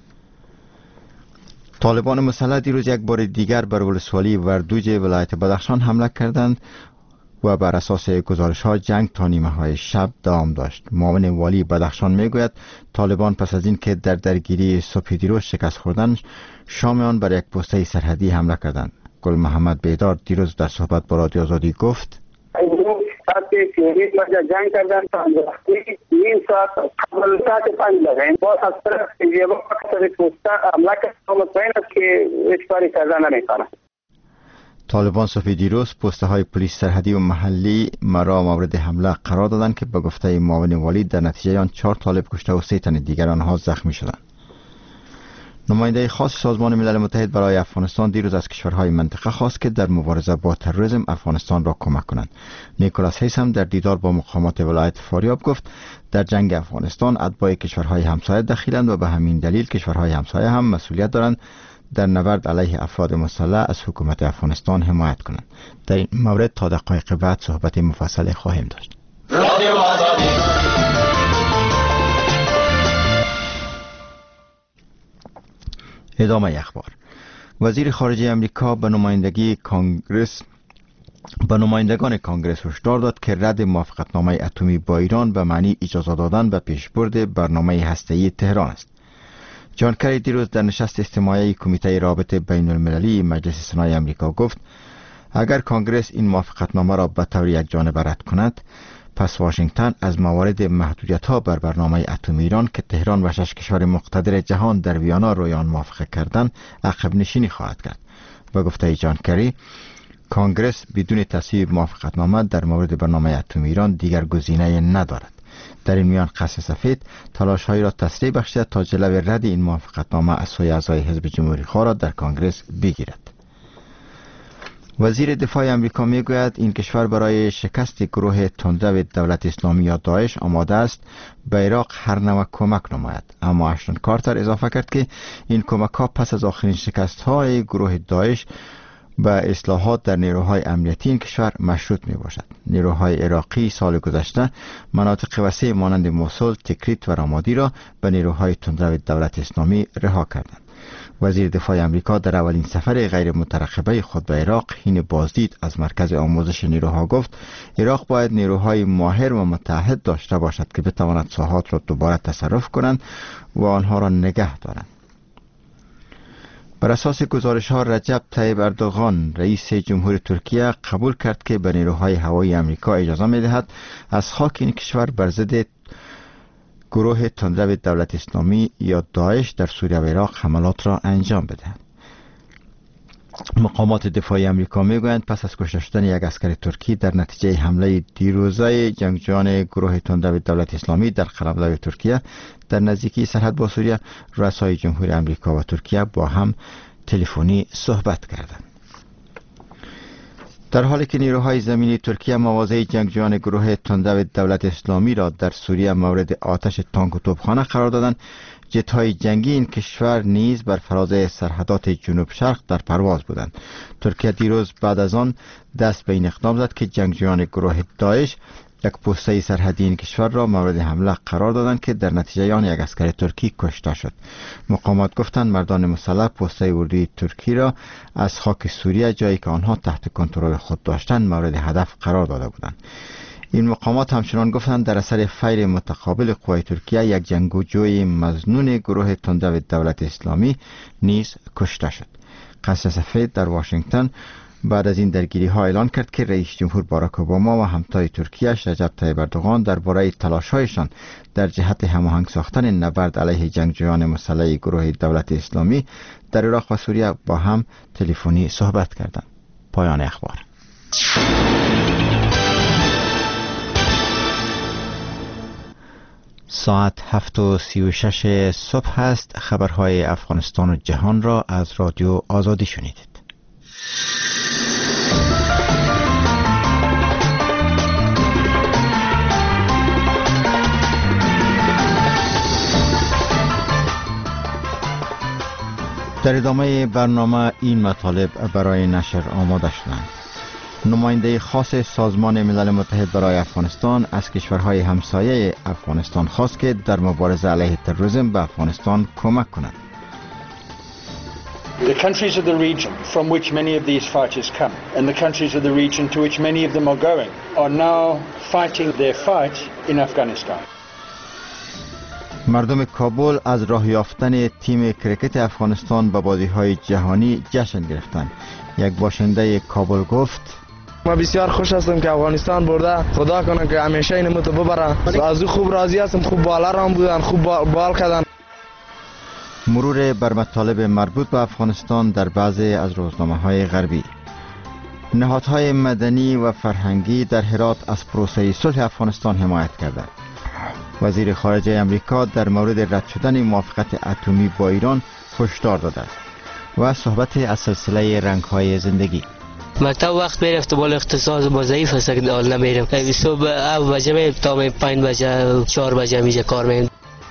طالبان مسلح دیروز یک بار دیگر بر ولسوالی وردوج ولایت بدخشان حمله کردند و بر اساس گزارش‌ها جنگ تا نیمه‌های شب دوام داشت. معاون والی بدخشان میگوید طالبان پس از این که در درگیری صبح دیروز شکست خوردند، شام آن بر یک پسته سرحدی حمله کردند. گل محمد بیدار دیروز در صحبت با رادیو آزادی گفت: جنگ کردن تا نیم ساعت قبل ساعت 5 لگایم باز از طرف یه وقت پوستا حمله کرد و مطمئن است که هیچ کاری کردن نمیکنه. طالبان صبح دیروز پوسته های پلیس سرحدی و محلی مرا مورد حمله قرار دادند که به گفته معاون والی در نتیجه آن 4 طالب کشته و 3 تن دیگر آنها زخمی شدند. نماینده خاص سازمان ملل متحد برای افغانستان دیروز از کشورهای منطقه خواست که در مبارزه با تروریسم افغانستان را کمک کنند. نیکولاس هیسم در دیدار با مقامات ولایت فاریاب گفت در جنگ افغانستان اتباع کشورهای همسایه دخیلند و به همین دلیل کشورهای همسایه هم مسئولیت دارند در نبرد علیه افراد مسلح از حکومت افغانستان حمایت کنند. در این مورد تا دقایق بعد صحبت مفصل خواهیم داشت. ادامه اخبار. وزیر خارجه امریکا به نمایندگان کانگرس هشدار داد که رد موافقتنامه اتمی با ایران به معنی اجازه دادن به پیشبرد برنامه هسته‌ای تهران است. جان کری دیروز در نشست اجتماعی کمیته رابطه بین المللی مجلس سنای امریکا گفت اگر کانگرس این موافقتنامه را به طور یکجانبه رد کند، پس واشنگتن از موارد محدودیت‌ها بر برنامه اتمی ایران که تهران و 6 کشور مقتدر جهان در ویانا روی آن موافقه کردند عقب نشینی خواهد کرد. و گفته جان کری کانگرس بدون تصویب موافقتنامه در مورد برنامه اتمی ایران دیگر گزینه ندارد. در این میان قصر سفید تلاش‌هایی را تسریع بخشیده تا جلوی رد این موافقتنامه از سوی اعضای حزب جمهوری‌خواه را در کنگره بگیرد. وزیر دفاع امریکا میگوید این کشور برای شکست گروه تندرو دولت اسلامی یا داعش آماده است به عراق هر نوع کمک نماید، اما اشتون کارتر اضافه کرد که این کمک‌ها پس از آخرین شکست‌های گروه داعش به اصلاحات در نیروهای امنیتی این کشور مشروط می باشد. نیروهای عراقی سال گذشته مناطق وسیع مانند موصل، تکریت و رامادی را به نیروهای تندرو دولت اسلامی رها کردند. وزیر دفاع امریکا در اولین سفر غیر مترقبه خود به عراق حین بازدید از مرکز آموزش نیروها گفت عراق باید نیروهای ماهر و متعهد داشته باشد که بتواند ساحات را دوباره تصرف کنند و آنها را نگه دارند. بر اساس گزارش‌ها رجب طیب اردوغان رئیس جمهور ترکیه قبول کرد که به نیروهای هوایی امریکا اجازه می‌دهد از خاک این کشور بر ضد گروه تندرو دولت اسلامی یا داعش در سوریه و عراق حملات را انجام بدهد. مقامات دفاعی امریکا میگویند پس از کشته شدن یک عسکر ترکی در نتیجه حمله دیروزه جنگجویان گروه تندرو دولت اسلامی در قلمرو ترکیه در نزدیکی سرحد با سوریه، رؤسای جمهور امریکا و ترکیه با هم تلفنی صحبت کردند. در حالی که نیروهای زمینی ترکیه مواضع جنگجویان گروه تندرو دولت اسلامی را در سوریه مورد آتش تانک و توپخانه قرار دادند، جت‌های جنگی این کشور نیز بر فراز سرحدات جنوب شرق در پرواز بودند. ترکیه دیروز بعد از آن دست به این اقدام زد که جنگجویان گروه داعش یک پوسته سرحدی این کشور را مورد حمله قرار دادند که در نتیجه آن یک عسکر ترکی کشته شد. مقامات گفتند مردان مسلح پوسته اردوی ترکی را از خاک سوریه، جایی که آنها تحت کنترل خود داشتند، مورد هدف قرار داده بودند. این مقامات همچنان گفتند در اثر فیر متقابل قوای ترکیه یک جنگجوی مظنون گروه تندرو دولت اسلامی نیز کشته شد. قصر سفید در واشنگتن بعد از این درگیری ها اعلان کرد که رئیس جمهور باراک اوباما و همتای ترکیه‌اش رجب طیب اردوغان درباره تلاش‌هایشان در جهت هماهنگ ساختن نبرد علیه جنگجویان مسلح گروه دولت اسلامی در عراق و سوریه با هم تلفنی صحبت کردند. پایان اخبار. ساعت 7:36 صبح است. خبرهای افغانستان و جهان را از رادیو آزادی شنیدید. در ادامه برنامه این مطالب برای نشر آماده شدند. نماینده خاص سازمان ملل متحد برای افغانستان از کشورهای همسایه افغانستان خواست که در مبارزه علیه تروریسم به افغانستان کمک کنند. The countries of the region from which many of these fighters come and the countries of the region to which many of them are going are now fighting their fight in Afghanistan. مردم کابل از راه یافتن تیم کرکت افغانستان به بازی‌های جهانی جشن گرفتند. یک باشنده کابل گفت ما بسیار خوش هستم که افغانستان برده، خدا کنه که همیشه اینو تو ببره. از او خوب راضی هستم، خوب بالا رام بودن، خوب بال کردن. مرور بر مطالب مربوط به افغانستان در بعضی از روزنامه‌های غربی. نهادهای مدنی و فرهنگی در هرات از پروسه صلح افغانستان حمایت کردند. وزیر خارجه امریکا در مورد رد شدن موافقت اتمی با ایران هشدار داده است و صحبت از سلسله رنگ‌های زندگی. مکتب وقت میرفت بالا اقتصاد با ضعیف است که دال نمیرم. صبح 7 بجه میرم تا 5 بجه 4 بجه میشه کار میرم.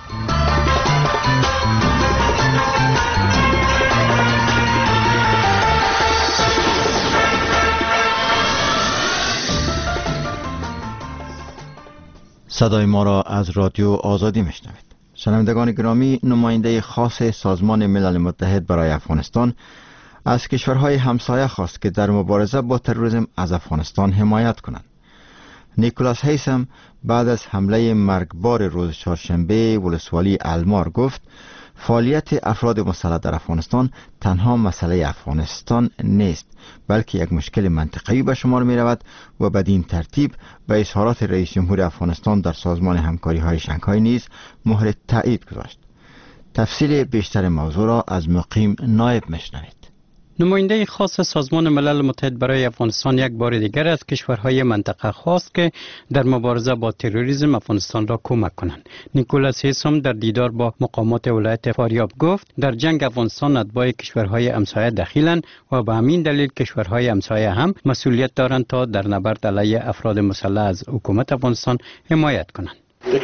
صدای ما را از رادیو آزادی میشنوید. شنوندگان گرامی، نماینده خاص سازمان ملل متحد برای افغانستان از کشورهای همسایه خواست که در مبارزه با تروریسم از افغانستان حمایت کنند. نیکولاس هیسم بعد از حمله مرگبار روز چهارشنبه ولسوالی المار گفت فعالیت افراد مسلح در افغانستان تنها مسئله افغانستان نیست، بلکه یک مشکل منطقه‌ای به شمار می رود و بدین ترتیب به اظهارات رئیس جمهور افغانستان در سازمان همکاری‌های شانگهای نیز مهر تایید گذاشت. تفصیل بیشتر موضوع را از مقیم نایب میشنوید. نماینده خاص سازمان ملل متحد برای افغانستان یک بار دیگر از کشورهای منطقه خواست که در مبارزه با تروریسم افغانستان را کمک کنند. نیکولاس هیسم در دیدار با مقامات ولایت فاریاب گفت در جنگ افغانستان اتباع کشورهای همسایه دخیلند و به همین دلیل کشورهای همسایه هم مسئولیت دارند تا در نبرد علیه افراد مسلح از حکومت افغانستان حمایت کنند.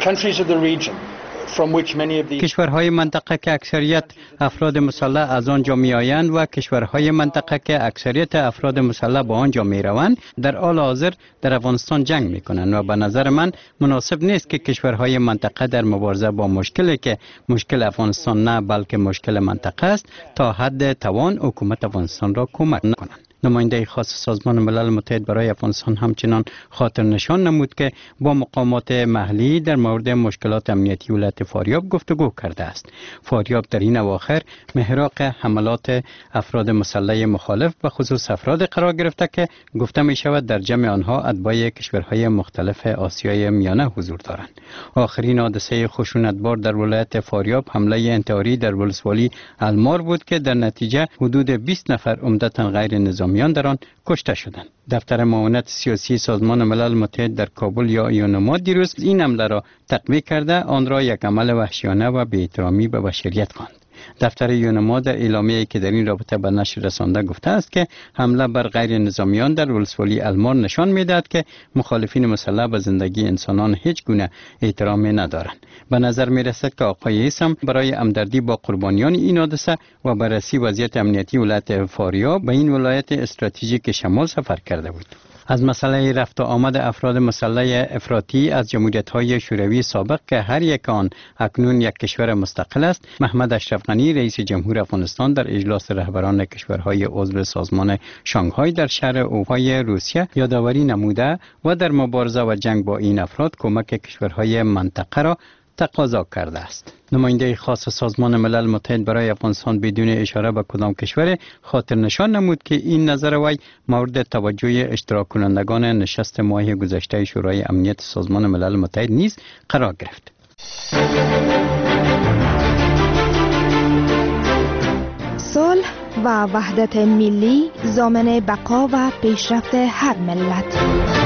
کشورهای منطقه که اکثریت افراد مسلح از آنجا می آیند و کشورهای منطقه که اکثریت افراد مسلح با آنجا می روند در حال حاضر در افغانستان جنگ می کنند و به نظر من مناسب نیست که کشورهای منطقه در مبارزه با مشکلی که مشکل افغانستان نه بلکه مشکل منطقه است تا حد توان حکومت افغانستان را کمک کنند. نماینده خاص سازمان ملل متحد برای افغانستان همچنان خاطر نشان نمود که با مقامات محلی در مورد مشکلات امنیتی ولایت فاریاب گفتگو کرده است. فاریاب در این اواخر محراق حملات افراد مسلح مخالف به خصوص افراد قرار گرفته که گفته می شود در جمع آنها اتباع کشورهای مختلف آسیای میانه حضور دارند. آخرین حادثه خشونتبار در ولایت فاریاب حمله انتحاری در ولسوالی المار بود که در نتیجه حدود 20 نفر عمدتاً غیر نظامی در آن کشته شدند. دفتر معاونت سیاسی سازمان ملل متحد در کابل یا یونما دیروز این حمله را تقویه کرده آن را یک عمل وحشیانه و بی‌احترامی به بشریت خواند. دفتر یونما در اعلامیه‌ای که در این رابطه به نشر رسانده گفته است که حمله بر غیر نظامیان در ولسوالی المار نشان می‌دهد که مخالفین مسلح به زندگی انسانان هیچ گونه احترامی ندارند. به نظر می‌رسد که آقای هیسم برای همدردی با قربانیان این حادثه و بررسی وضعیت امنیتی ولایت فاریاب به این ولایت استراتژیک شمال سفر کرده بود. از مسئله رفت و آمد افراد مسلح افراطی از جمهوریت‌های شوروی سابق که هر یک آن اکنون یک کشور مستقل است، محمد اشرف غنی رئیس جمهور افغانستان در اجلاس رهبران کشورهای عضو سازمان شانگهای در شهر اوهای روسیه یادآوری نموده و در مبارزه و جنگ با این افراد کمک کشورهای منطقه را تقاضا کرده است. نماینده خاص سازمان ملل متحد برای افغانستان بدون اشاره به کدام کشور خاطر نشان نمود که این نظر وی مورد توجه اشتراک کنندگان نشست ماه گذشته شورای امنیت سازمان ملل متحد نیز قرار گرفت. صلح و وحدت ملی ضامن بقا و پیشرفت هر ملت.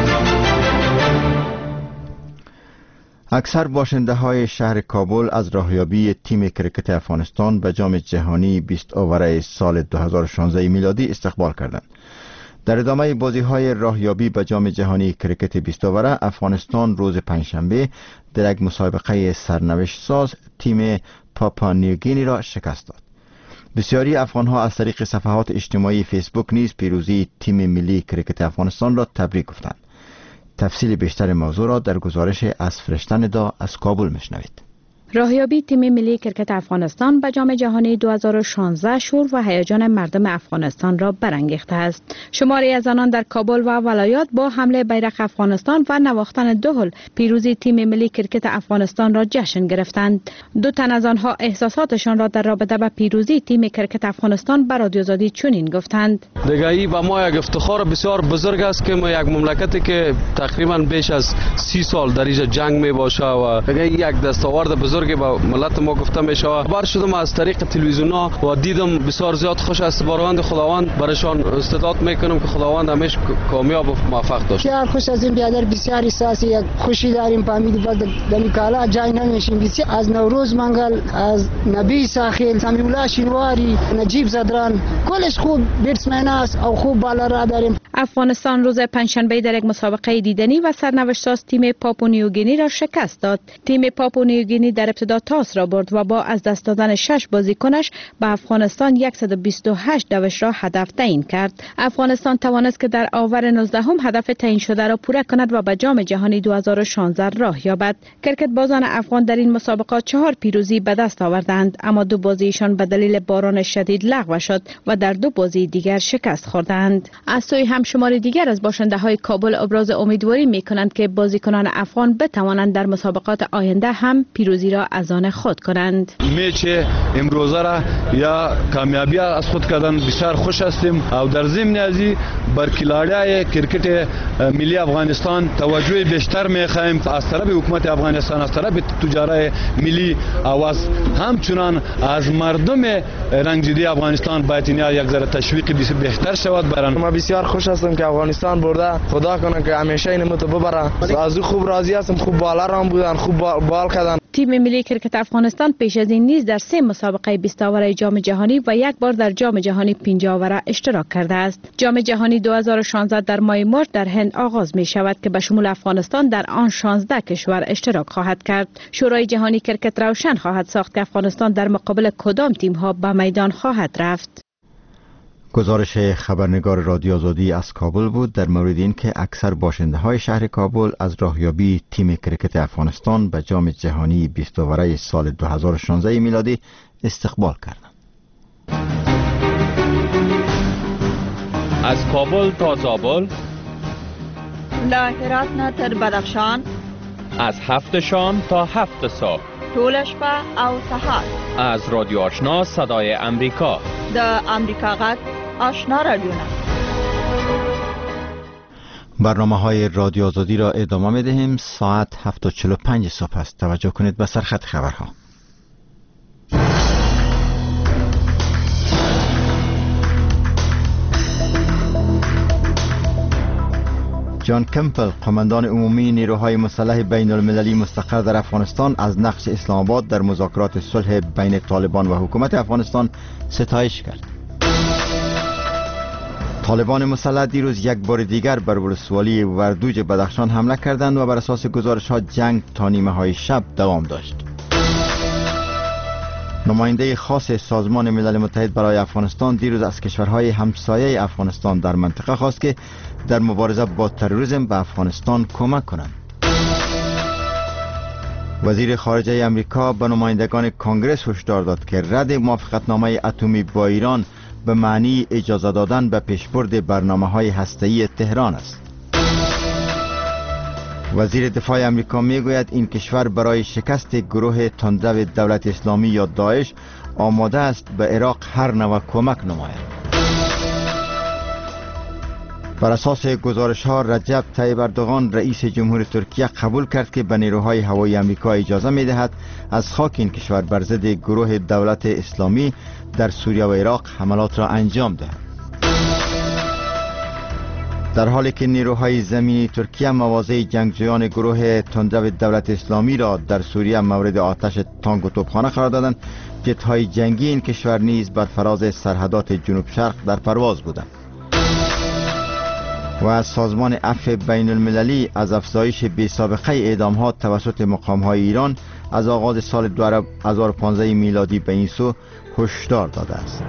اکثر باشنده های شهر کابل از راهیابی تیم کرکت افغانستان به جام جهانی 20 آوره سال 2016 میلادی استقبال کردند. در ادامه بازی های راهیابی به جام جهانی کرکت 20 آوره افغانستان روز پنجشنبه در یک مسابقه سرنوشت ساز تیم پاپوا نیوگینی را شکست داد. بسیاری افغان ها از طریق صفحات اجتماعی فیسبوک نیز پیروزی تیم ملی کرکت افغانستان را تبریک گفتند. تفصیل بیشتر موضوع را در گزارش از فرشته ندا از کابل میشنوید. راهیابی تیم ملی کرکت افغانستان به جام جهانی 2016 شور و هیجان مردم افغانستان را برانگیخته است. شماری از آنان در کابل و ولایات با حمله بیرق افغانستان و نواختن دهل پیروزی تیم ملی کرکت افغانستان را جشن گرفتند. 2 تن از آنها احساساتشان را در رابطه با پیروزی تیم کرکت افغانستان به رادیو آزادی چنین گفتند: دیگه با ما یک افتخار بسیار بزرگ است که ما یک مملکتی که تقریبا بیش از 30 سال در اینجا جنگ می باشه و دیگه یک دستاورد بزرگ با ملت ما گفته میشه. خبر شدم از طریق تلویزیونا و دیدم بسیار زیاد خوش است. بارواند خداوند برایشان استعداد میکنم که خداوند همیشه کامیاب و موفق داشت. بسیار خوش از این بیادر، بسیار احساس یک خوشی داریم. فهمیدیم در کالا جای نمیشیم. بسیار از نوروز منگل، از نبی ساخیل، سمیع الله شینواری، نجیب زدران، کلش خوب بیتسمن است او خوب بالا را داریم. افغانستان روز پنجشنبه در یک مسابقه دیدنی و سرنوشت ساز تیم پاپوا نیوگینی را شکست داد. تیم پاپوا نیوگینی در ابتدا تاس را برد و با از دست دادن 6 بازیکنش به افغانستان 128 دوش را هدف تعیین کرد. افغانستان توانست که در آور 19 هدف تعیین شده را پوره کند و به جام جهانی 2016 راه یابد. کرکت بازان افغان در این مسابقات 4 پیروزی به دست آوردند، اما 2 بازیشان به دلیل باران شدید لغو شد و در 2 بازی دیگر شکست خوردند. از سوی هم شمار دیگر از باشنده های کابل ابراز امیدواری می کنند که بازیکنان افغان بتوانند در مسابقات آینده هم پیروزی را از آن خود کنند. میچ امروزه را یا کامیابی از خود کردن بسیار خوش هستیم و در ضمن ازی بر کلاریای کرکت ملی افغانستان توجه بیشتر می‌خواهیم از طرف حکومت افغانستان، از طرف تجارت ملی و از همچنان از مردم رنگزیده افغانستان باید یک ذره تشویق بهتر شود برن. ما بسیار خوش هستم که افغانستان برده، خدا کنه که همیشه این متو ببره. از خوب راضی هستم، خوب بالا رام بودن، خوب بال کردن. تیم ملی کرکت افغانستان پیش از این نیز در 3 مسابقه 20 آوره جام جهانی و یک بار در جام جهانی 50 آوره اشتراک کرده است. جام جهانی 2016 در ماه مارچ در هند آغاز می شود که به شمول افغانستان در آن 16 کشور اشتراک خواهد کرد. شورای جهانی کرکت روشن خواهد ساخت که افغانستان در مقابل کدام تیم ها به میدان خواهد رفت. گزارش خبرنگار رادیو آزادی از کابل بود در مورد اینکه اکثر باشنده های شهر کابل از راهیابی تیم کرکت افغانستان به جام جهانی 20 آوره سال 2016 میلادی استقبال کردند. از کابل تا زابل، له هرات نه تر بدخشان، از 7 شام تا 7 صبح، ټول شپه او سهار، از رادیو آشنا صدای امریکا، د امریکا غږ آشنا رادیونا. برنامه های رادیو آزادی را ادامه می دهیم. ساعت 7:45 صبح است. توجه کنید به سرخط خبرها. جان کمپل، قماندان عمومی نیروهای مسلح بین المللی مستقر در افغانستان، از نقش اسلام آباد در مذاکرات صلح بین طالبان و حکومت افغانستان ستایش کرد. طالبان مسلح دیروز یک بار دیگر بر ولسوالی وردوج بدخشان حمله کردند و بر اساس گزارش‌ها جنگ تا نیمه های شب دوام داشت. نماینده خاص سازمان ملل متحد برای افغانستان دیروز از کشورهای همسایه افغانستان در منطقه خواست که در مبارزه با تروریسم به افغانستان کمک کنند. وزیر خارجه امریکا به نمایندگان کنگره هشدار داد که رد موافقتنامه اتمی با ایران به معنی اجازه دادن به پیشبرد برنامه‌های هسته‌ای تهران است. وزیر دفاع امریکا میگوید این کشور برای شکست گروه تندرو دولت اسلامی یا داعش آماده است به عراق هر نوع کمک نماید. بر اساس گزارش‌ها رجب طیب اردوغان رئیس جمهور ترکیه قبول کرد که به نیروهای هوایی امریکا اجازه می‌دهد از خاک این کشور بر ضد گروه دولت اسلامی در سوریه و عراق حملات را انجام دهد. در حالی که نیروهای زمینی ترکیه مواضع جنگجویان گروه تندرو دولت اسلامی را در سوریه مورد آتش تانک و توپخانه قرار دادند، جت‌های جنگی این کشور نیز بر فراز سرحدات جنوب شرق در پرواز بودند. و از سازمان عفو بین المللی از افزایش بی‌سابقه اعدام‌ها توسط مقام‌های ایران از آغاز سال 2015 میلادی به این سو هشدار داده است.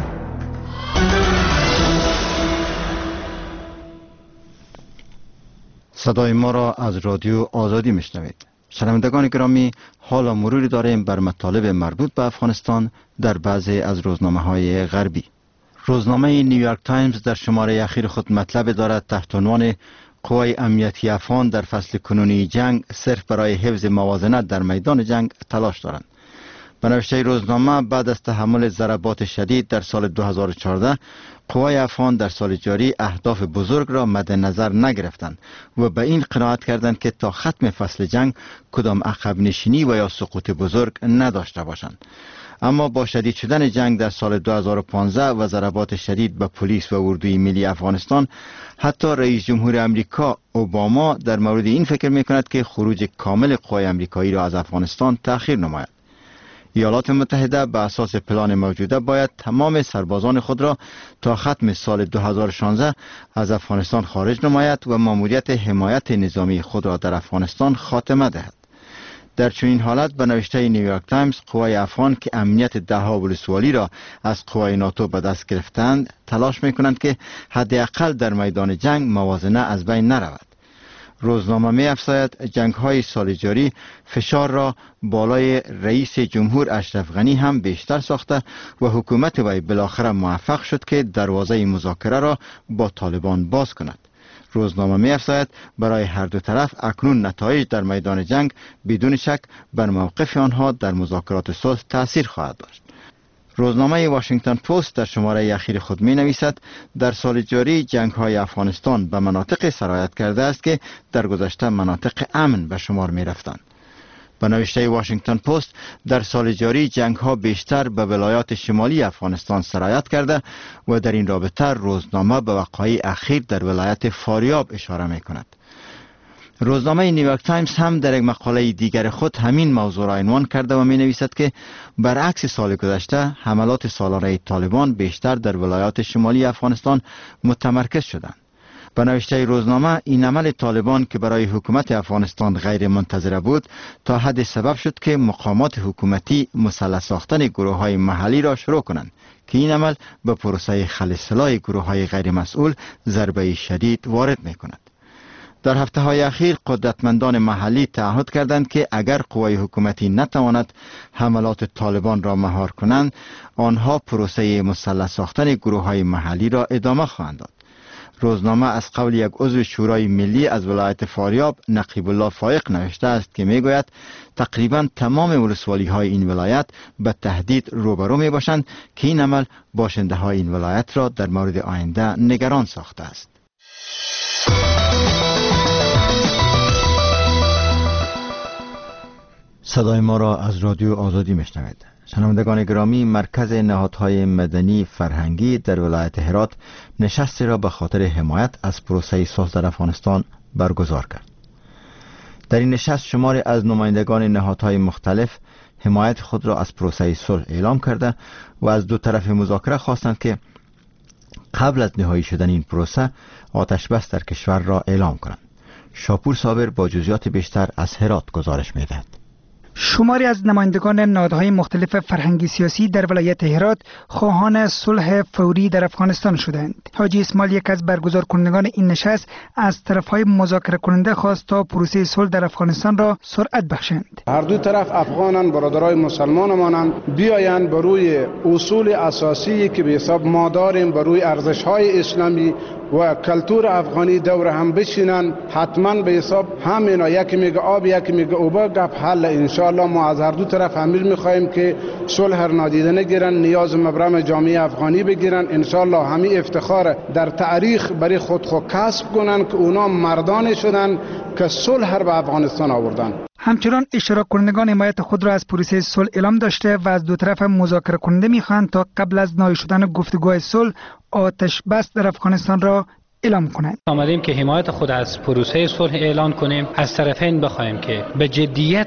صدای ما را از رادیو آزادی میشنوید. شنوندگان گرامی، حالا مروری داریم بر مطالب مربوط به افغانستان در بعضی از روزنامه‌های غربی. روزنامه نیویورک تایمز در شماره اخیر خود مطلب دارد تحت عنوان قوای امنیتی افغان در فصل کنونی جنگ صرف برای حفظ موازنه در میدان جنگ تلاش دارند. به نوشته روزنامه، بعد از تحمل ضربات شدید در سال 2014 قوای افغان در سال جاری اهداف بزرگ را مد نظر نگرفتند و به این قناعت کردند که تا ختم فصل جنگ کدام عقب نشینی و یا سقوط بزرگ نداشته باشند. اما با شدید شدن جنگ در سال 2015 و ضربات شدید به پلیس و اردوی ملی افغانستان، حتی رئیس جمهور امریکا اوباما در مورد این فکر می‌کند که خروج کامل قوای امریکایی را از افغانستان تأخیر نماید. ایالات متحده به اساس پلان موجوده باید تمام سربازان خود را تا ختم سال 2016 از افغانستان خارج نماید و ماموریت حمایت نظامی خود را در افغانستان خاتمه دهد. در چنین حالت به نوشته نیویورک تایمز، قوای افغان که امنیت دهها ولسوالی را از قوای ناتو به دست گرفتند تلاش می‌کنند که حداقل در میدان جنگ موازنه از بین نرود. روزنامه می‌افزاید جنگ‌های سال جاری فشار را بالای رئیس جمهور اشرف غنی هم بیشتر ساخته و حکومت وی بالاخره موفق شد که دروازه مذاکره را با طالبان باز کند. روزنامه می‌افزاید برای هر دو طرف اکنون نتایج در میدان جنگ بدون شک بر موقف آنها در مذاکرات صلح تأثیر خواهد داشت. روزنامه واشنگتن پست در شماره اخیر خود می نویسد در سال جاری جنگ های افغانستان به مناطق سرایت کرده است که در گذشته مناطق امن به شمار می رفتند. به نوشته واشنگتن پست در سال جاری جنگ ها بیشتر به ولایات شمالی افغانستان سرایت کرده و در این رابطه روزنامه به وقایع اخیر در ولایت فاریاب اشاره می کند. روزنامه نیویورک تایمز هم در یک مقاله دیگر خود همین موضوع را عنوان کرده و می نویسد که برعکس سال گذشته حملات سالانه طالبان بیشتر در ولایات شمالی افغانستان متمرکز شدند. به نوشته روزنامه این عمل طالبان که برای حکومت افغانستان غیر منتظره بود تا حد سبب شد که مقامات حکومتی مسلح ساختن گروه های محلی را شروع کنند که این عمل به پروسه خلع سلاح گروه های غیر مسئول ضربه شدید وارد می کند. در هفته های اخیر قدرتمندان محلی تعهد کردند که اگر قوای حکومتی نتواند حملات طالبان را مهار کنند آنها پروسه مسلح ساختن گروه های محلی را ادامه خواهند داد. روزنامه از قول یک عضو شورای ملی از ولایت فاریاب نقیب الله فایق نوشته است که میگوید تقریبا تمام ولسوالی های این ولایت به تهدید روبرو می باشند که این عمل باشنده های این ولایت را در مورد آینده نگران ساخته است. صدای ما را از رادیو آزادی میشنوید. شنوندگان گرامی، مرکز نهادهای مدنی فرهنگی در ولایت هرات نشستی را به خاطر حمایت از پروسه صلح در افغانستان برگزار کرد. در این نشست شماری از نمایندگان نهادهای مختلف حمایت خود را از پروسه صلح اعلام کرده و از دو طرف مذاکره خواستند که قبل از نهایی شدن این پروسه آتش بس در کشور را اعلام کنند. شاپور صابر با جزئیات بیشتر از هرات گزارش می‌دهد. شماری از نمایندگان نهادهای مختلف فرهنگی سیاسی در ولایت هرات خواهان صلح فوری در افغانستان شدند. حاجی اسماعیل یک از برگزار کنندگان این نشست از طرفهای مذاکره کننده خواست تا پروسه صلح در افغانستان را سرعت بخشند. هر دو طرف افغانان برادرای مسلمانانند بیایند بر روی اصول اساسی که به حساب ما داریم، بر روی ارزش‌های اسلامی و کلتور افغانی دور هم بشینن. حتما به حساب همینا یکی میگه آب یکی میگه اوبا گپ حل. انشاءالله ما از هر دو طرف امیر میخواهیم که صلح نادیده نگیرن، نیاز مبرم جامعه افغانی بگیرن. انشاءالله همین افتخار در تاریخ برای خود کسب کنن که اونا مردان شدن که صلح به افغانستان آوردن. همچنان اشتراک کنندگان حمایت خود را از پروسه صلح اعلام داشته و از دو طرف مذاکره کننده میخواهند تا قبل از نهایی شدن گفتگوهای صلح آتش بس در افغانستان را اعلام کنند. آمدیم که حمایت خود از پروسه صلح اعلان کنیم، از طرفین بخواهیم که به جدیت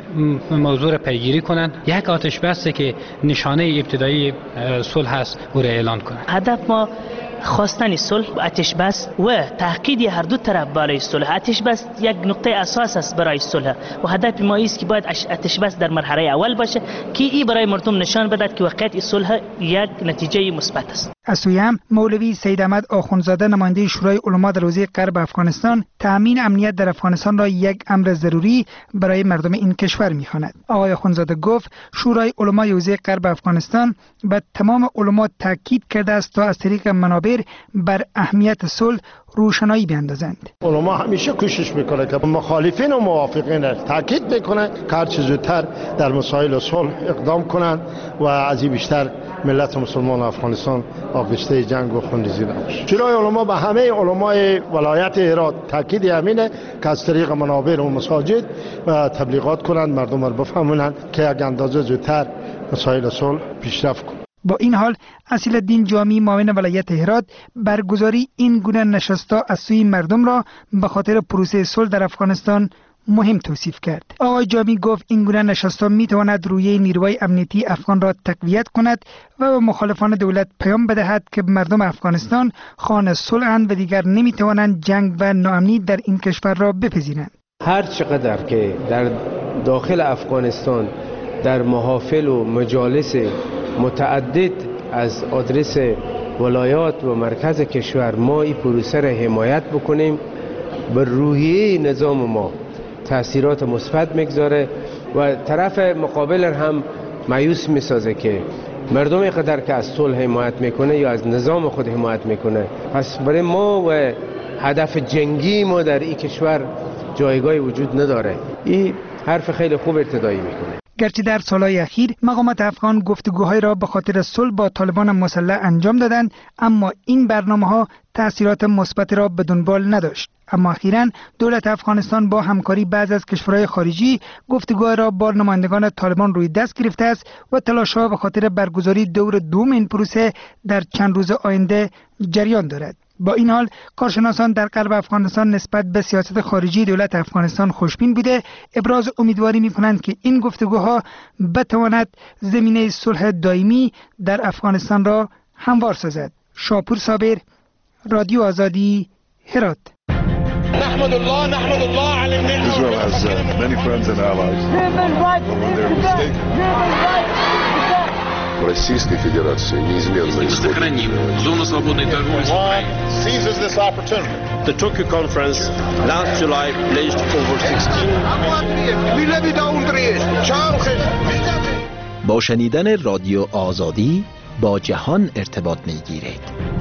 موضوع را پیگیری کنند، یک آتش بسته که نشانه ابتدایی صلح است او را اعلان کنند. هدف ما خواستن صلح، آتش بس و تاکید هر دو طرف برای صلح. آتش بس یک نقطه اساس است برای صلح و هدف ما است که باید آتش بس در مرحله اول باشه که این برای مردم نشان بدهد که واقعیت صلح یک نتیجه مثبت است. از سوی هم مولوی سید احمد آخوندزاده نماینده شورای علما در حوزه غرب افغانستان تامین امنیت در افغانستان را یک امر ضروری برای مردم این کشور می‌خواند. آقای آخوندزاده گفت شورای علما حوزه غرب افغانستان به تمام علما تاکید کرده است تا از طریق منابر بر اهمیت صلح روشنایی بیندازند. علما همیشه کوشش میکنه که مخالفین و موافقین تاکید میکنه که هر چه زودتر در مسائل صلح اقدام کنند و از این بیشتر ملت مسلمان افغانستان آغشته جنگ و خونریزی نباشه. شورای علما به همه علمای ولایت هرات تاکید همینه که از طریق منابر و مساجد و تبلیغات کنند، مردم رو بفهمونند که یک اندازه زودتر مسائل صلح پیشرفت کنند. با این حال اصیل الدین جامی معاون ولایت هرات برگزاری این گونه نشست‌ها از سوی مردم را به خاطر پروسه صلح در افغانستان مهم توصیف کرد. آقای جامی گفت این گونه نشست‌ها می‌تواند رویه نیروهای امنیتی افغان را تقویت کند و به مخالفان دولت پیام بدهد که مردم افغانستان خواهان صلح‌اند و دیگر نمی‌توانند جنگ و ناامنی در این کشور را بپذیرند. هر چقدر که در داخل افغانستان در محافل و مجالس متعدد از آدرس ولایات و مرکز کشور ما این پروسه را حمایت بکنیم، بر روحیه نظام ما تاثیرات مثبت میگذاره و طرف مقابل هم مایوس میسازه که مردم قدر که از صلح حمایت میکنه یا از نظام خود حمایت میکنه. پس برای ما و هدف جنگی ما در این کشور جایگاهی وجود نداره. این حرف خیلی خوب ارتدایی میکنه. گرچه در سالهای اخیر مقامات افغان گفتگوهای را به خاطر صلح با طالبان مسلح انجام دادند، اما این برنامه‌ها تأثیرات مثبت را به دنبال نداشت. اما اخیراً دولت افغانستان با همکاری بعضی از کشورهای خارجی گفتگوها را با نمایندگان طالبان روی دست گرفته است و تلاش‌ها به خاطر برگزاری دور دوم این پروسه در چند روز آینده جریان دارد. با این حال کارشناسان در غرب افغانستان نسبت به سیاست خارجی دولت افغانستان خوشبین بوده ابراز امیدواری می‌کنند که این گفتگوها بتواند زمینه صلح دائمی در افغانستان را هموار سازد. شاپور صابر، رادیو آزادی، هرات. نحمد الله على النعمة. Israel has many friends and allies. When they're mistaken. Российской Федерации неизменно сохраним зону свободной торговли с Украиной. Seizes this opportunity. The Tokyo conference last July pledged over 16. با شنیدن رادیو آزادی با جهان ارتباط می‌گیرید.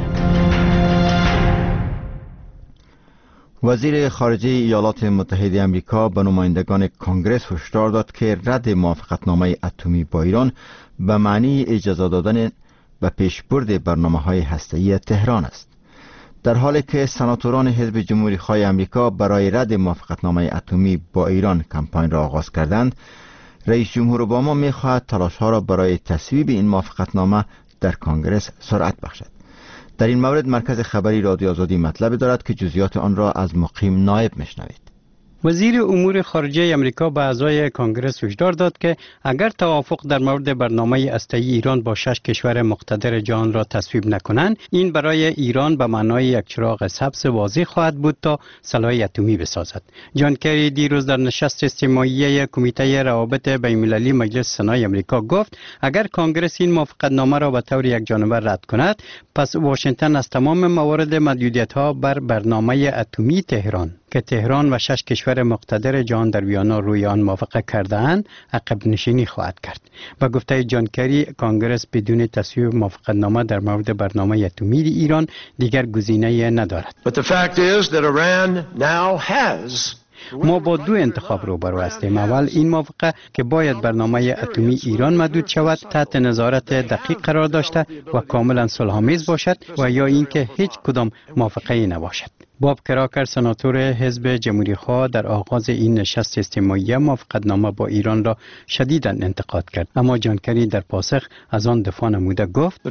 وزیر خارجه ایالات متحده آمریکا به نمایندگان کنگره هشدار داد که رد موافقتنامه اتمی با ایران به معنی اجازه دادن به پیشبرد برنامه‌های هسته‌ای تهران است. در حالی که سناتوران حزب جمهوری‌خواه آمریکا برای رد موافقتنامه اتمی با ایران کمپاین را آغاز کردند، رئیس جمهور اوباما می‌خواهد تلاش‌ها را برای تصویب این موافقتنامه در کنگره سرعت بخشد. در این مورد مرکز خبری رادیو آزادی مطلب دارد که جزئیات آن را از مقیم نایب میشنوید. وزیر امور خارجه امریکا به اعضای کنگره هشدار داد که اگر توافق در مورد برنامه هسته‌ای ایران با 6 کشور مقتدر جهان را تصویب نکنند، این برای ایران به معنای یک چراغ سبز واضح خواهد بود تا سلاح اتمی بسازد. جان کری دیروز در نشست استماعی کمیته روابط بین‌المللی مجلس سنای امریکا گفت اگر کنگره این موافقتنامه را به طور یکجانبه رد کند، پس واشنگتن از تمام موارد محدودیت‌ها بر برنامه اتمی تهران که تهران و 6 کشور مقتدر جهان در ویانا روی آن موافقه کرده‌اند عقب نشینی خواهد کرد. با گفته جان کری، کنگره بدون تصویب موافقتنامه در مورد برنامه اتمی ایران دیگر گزینه‌ای ندارد. But the fact is that Iran now has ما با دو انتخاب روبرو هستیم. اول این موافقه که باید برنامه اتمی ایران محدود شود تحت نظارت دقیق قرار داشته و کاملا صلح‌آمیز باشد و یا اینکه هیچ کدام موافقه نباشد. باب کراکر سناتور حزب جمهوری‌خواه در آغاز این نشست استماعی موافقتنامه با ایران را شدیداً انتقاد کرد، اما جان کری در پاسخ از آن دفاع نموده گفت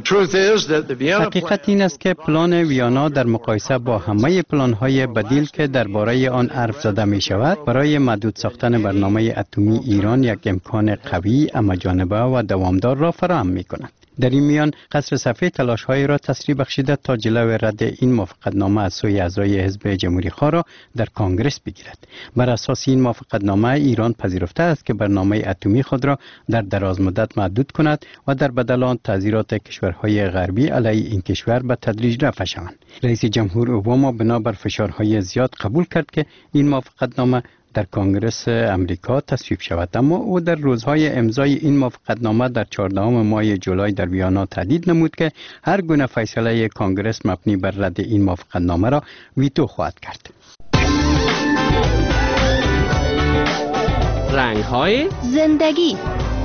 حقیقت این است که پلان ویانا در مقایسه با همه پلان‌های بدیل که درباره آن حرف زده می‌شود برای محدود ساختن برنامه اتمی ایران یک امکان قوی، همه‌جانبه و دوامدار را فراهم می‌کند. در این میان قصر سفید تلاش‌هایی را تسریع بخشیده تا جلو رد این موافقتنامه از سوی اعضای حزب جمهوری‌خواه را در کنگره بگیرد. بر اساس این موافقتنامه ایران پذیرفته است که برنامه اتمی خود را در دراز مدت محدود کند و در بدل آن تعزیرات کشورهای غربی علیه این کشور به تدریج رفع شوند. رئیس جمهور اوباما بنابر فشارهای زیاد قبول کرد که این موافقتنامه در کنگره امریکا تصویب شود، اما او در روزهای امضای این موافقتنامه در 14 ماه جولای در ویانا تهدید نمود که هر گونه فیصله کنگره مبنی بر رد این موافقتنامه را ویتو خواهد کرد. رنگ‌های زندگی.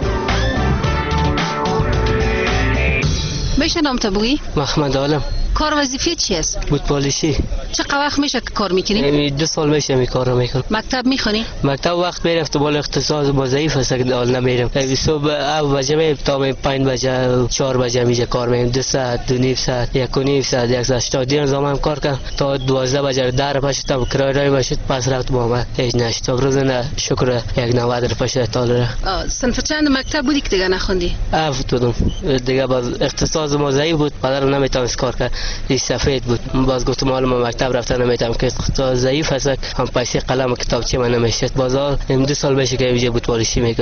میشه نام تو بگی؟ محمد عالم. کار وظیفه چی است؟ فوتبالیستی. چقدر وقت میشه که کار میکنی؟ یعنی 2 سال میشه می کار میکنم. مکتب میخونی؟ مکتب وقت میرم افتبال اختصاص با ضعیف است که حال نمیرم. صبح 7 بجه میرم تا 5 بجه 4 بجه میشه کار میکنم. 2 ساعت 2 نیم ساعت 1.5 ساعت 180 دین زمان کار کردم تا 12 بجه در پاشتم کرای رای باشد پس رفت ماما هیچ نشد. روز نه شکر یک 90 پاشد تاله. صنف چند مکتب بودی که دیگه نخوندی؟ افت بودم دیگه باز اختصاص ما ضعیف بود پدرم نمیتونست کار کنه. سفید بود. باز گفتم حالا مکتب رفتن نمیتونم که اختصاص ضعیف هست هم پیسه قلم و کتابچه من نمیشه. بازار 2 سال میشه که اینجا فوتبالیستی میکنم.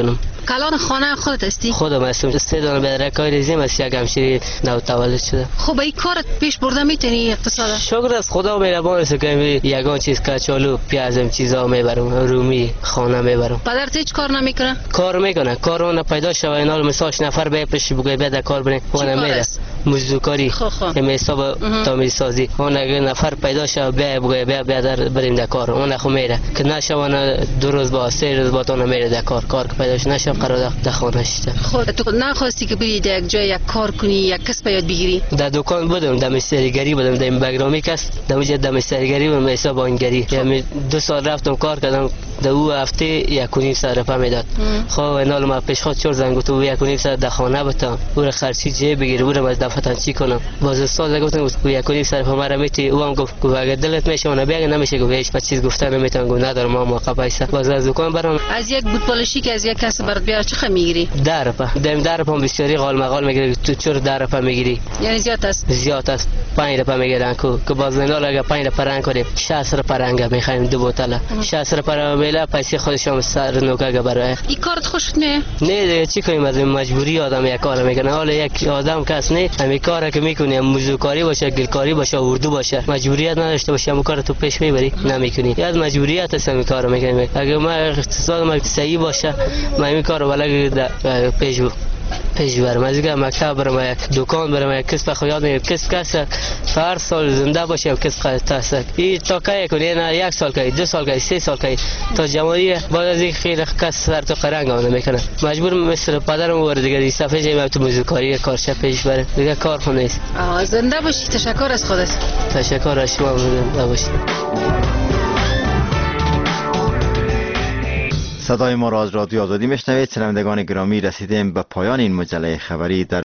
کلان خانه خودت هستی؟ خودم هستم. 3 دانه بدرکای ریزیم است. یک همشیری نو تولد شده. خب این کارت پیش برده میتونی اقتصاد؟ شکر است خدا مهربان است که یگان چیز کچالو پیازم چیزا میبرم، رومی خانه میبرم. پدرت هیچ کار نمیکنه؟ کار میکنه. کار اون پیدا شوه اینا مثالش نفر به پیش بگه بده کار برین اون میره مزدوکاری حساب تعمیر سازی. اون اگه نفر پیدا شوه بگه بیا بریم در کار اون خو میره که نشوانه 2 روز با 3 روز با تو میره در کار که پیداش نشه قرار در خانه شده. خود تو نخواستی که بری در یک جای یک کار کنی یک کسب یاد بگیری؟ در دکان بودم در مستریگری بودم در بگرامی کس در وجه در مستریگری بودم حساب بانگری. یعنی 2 سال رفتم کار کردم در او هفته 1.5 ساعت رفع میداد. خب اینا ما پیش خود چور زنگ تو 1.5 ساعت در خانه بودم او خرچی جیب بگیر بودم از دفترم چی کنم. باز استاد گفتم 1.5 ساعت مرا میتی او هم گفت اگه دلت میشه اون بیاگ نمیشه گفت هیچ چیز گفتن نمیتونم گفت ندارم ما موقع پیسه. باز از دکان برام از یک بود پالشی که از یک کس برات بیار چه میگیری؟ 10 رفع هم بسیاری قال مقال میگیری. تو چور 10 رفع میگیری؟ یعنی زیاد است؟ زیاد است. 5 رفع میگیرن که باز اینا اگه 5 رفع رنگ کنیم 60 رفع رنگ میخوایم 2 بوتل 60 رفع میله پیسه خودشون سر نوکا برای این کارت خوشت نه؟ نه چی کنیم از مجبوری آدم یک کار میکنه. حالا یک آدم کس نه همین کاری که میکنه موزوکاری باشه گلکاری باشه اردو باشه مجبوریت نداشته باشه همون کار تو پیش میبری نمیکنی. یا از مجبوریت است همین کارو میکنیم. اگه ما اقتصاد ما صحیح باشه ما همین کارو ولی پیش برم. از اینکه مکتب برم یک دکان برم یک کسب خو یاد میگیرم کسب کس هر سال زنده باشه یک کسب تاسک این تا کی کنی نه 1 سال کی 2 سال کی 3 سال کی تا جمعی بعد از این خیر کس سر تو قرنگ آمده میکنه. مجبور مثل پدرم ور دیگه صفحه جای تو موزیکاری کارش پیش بره دیگه کار خو نیست. زنده باشی. تشکر از خودت. تشکر از شما. زنده باشی. صدای ما را از رادیو آزادی میشنوید. شنوندگان گرامی رسیدیم به پایان این مجله خبری. در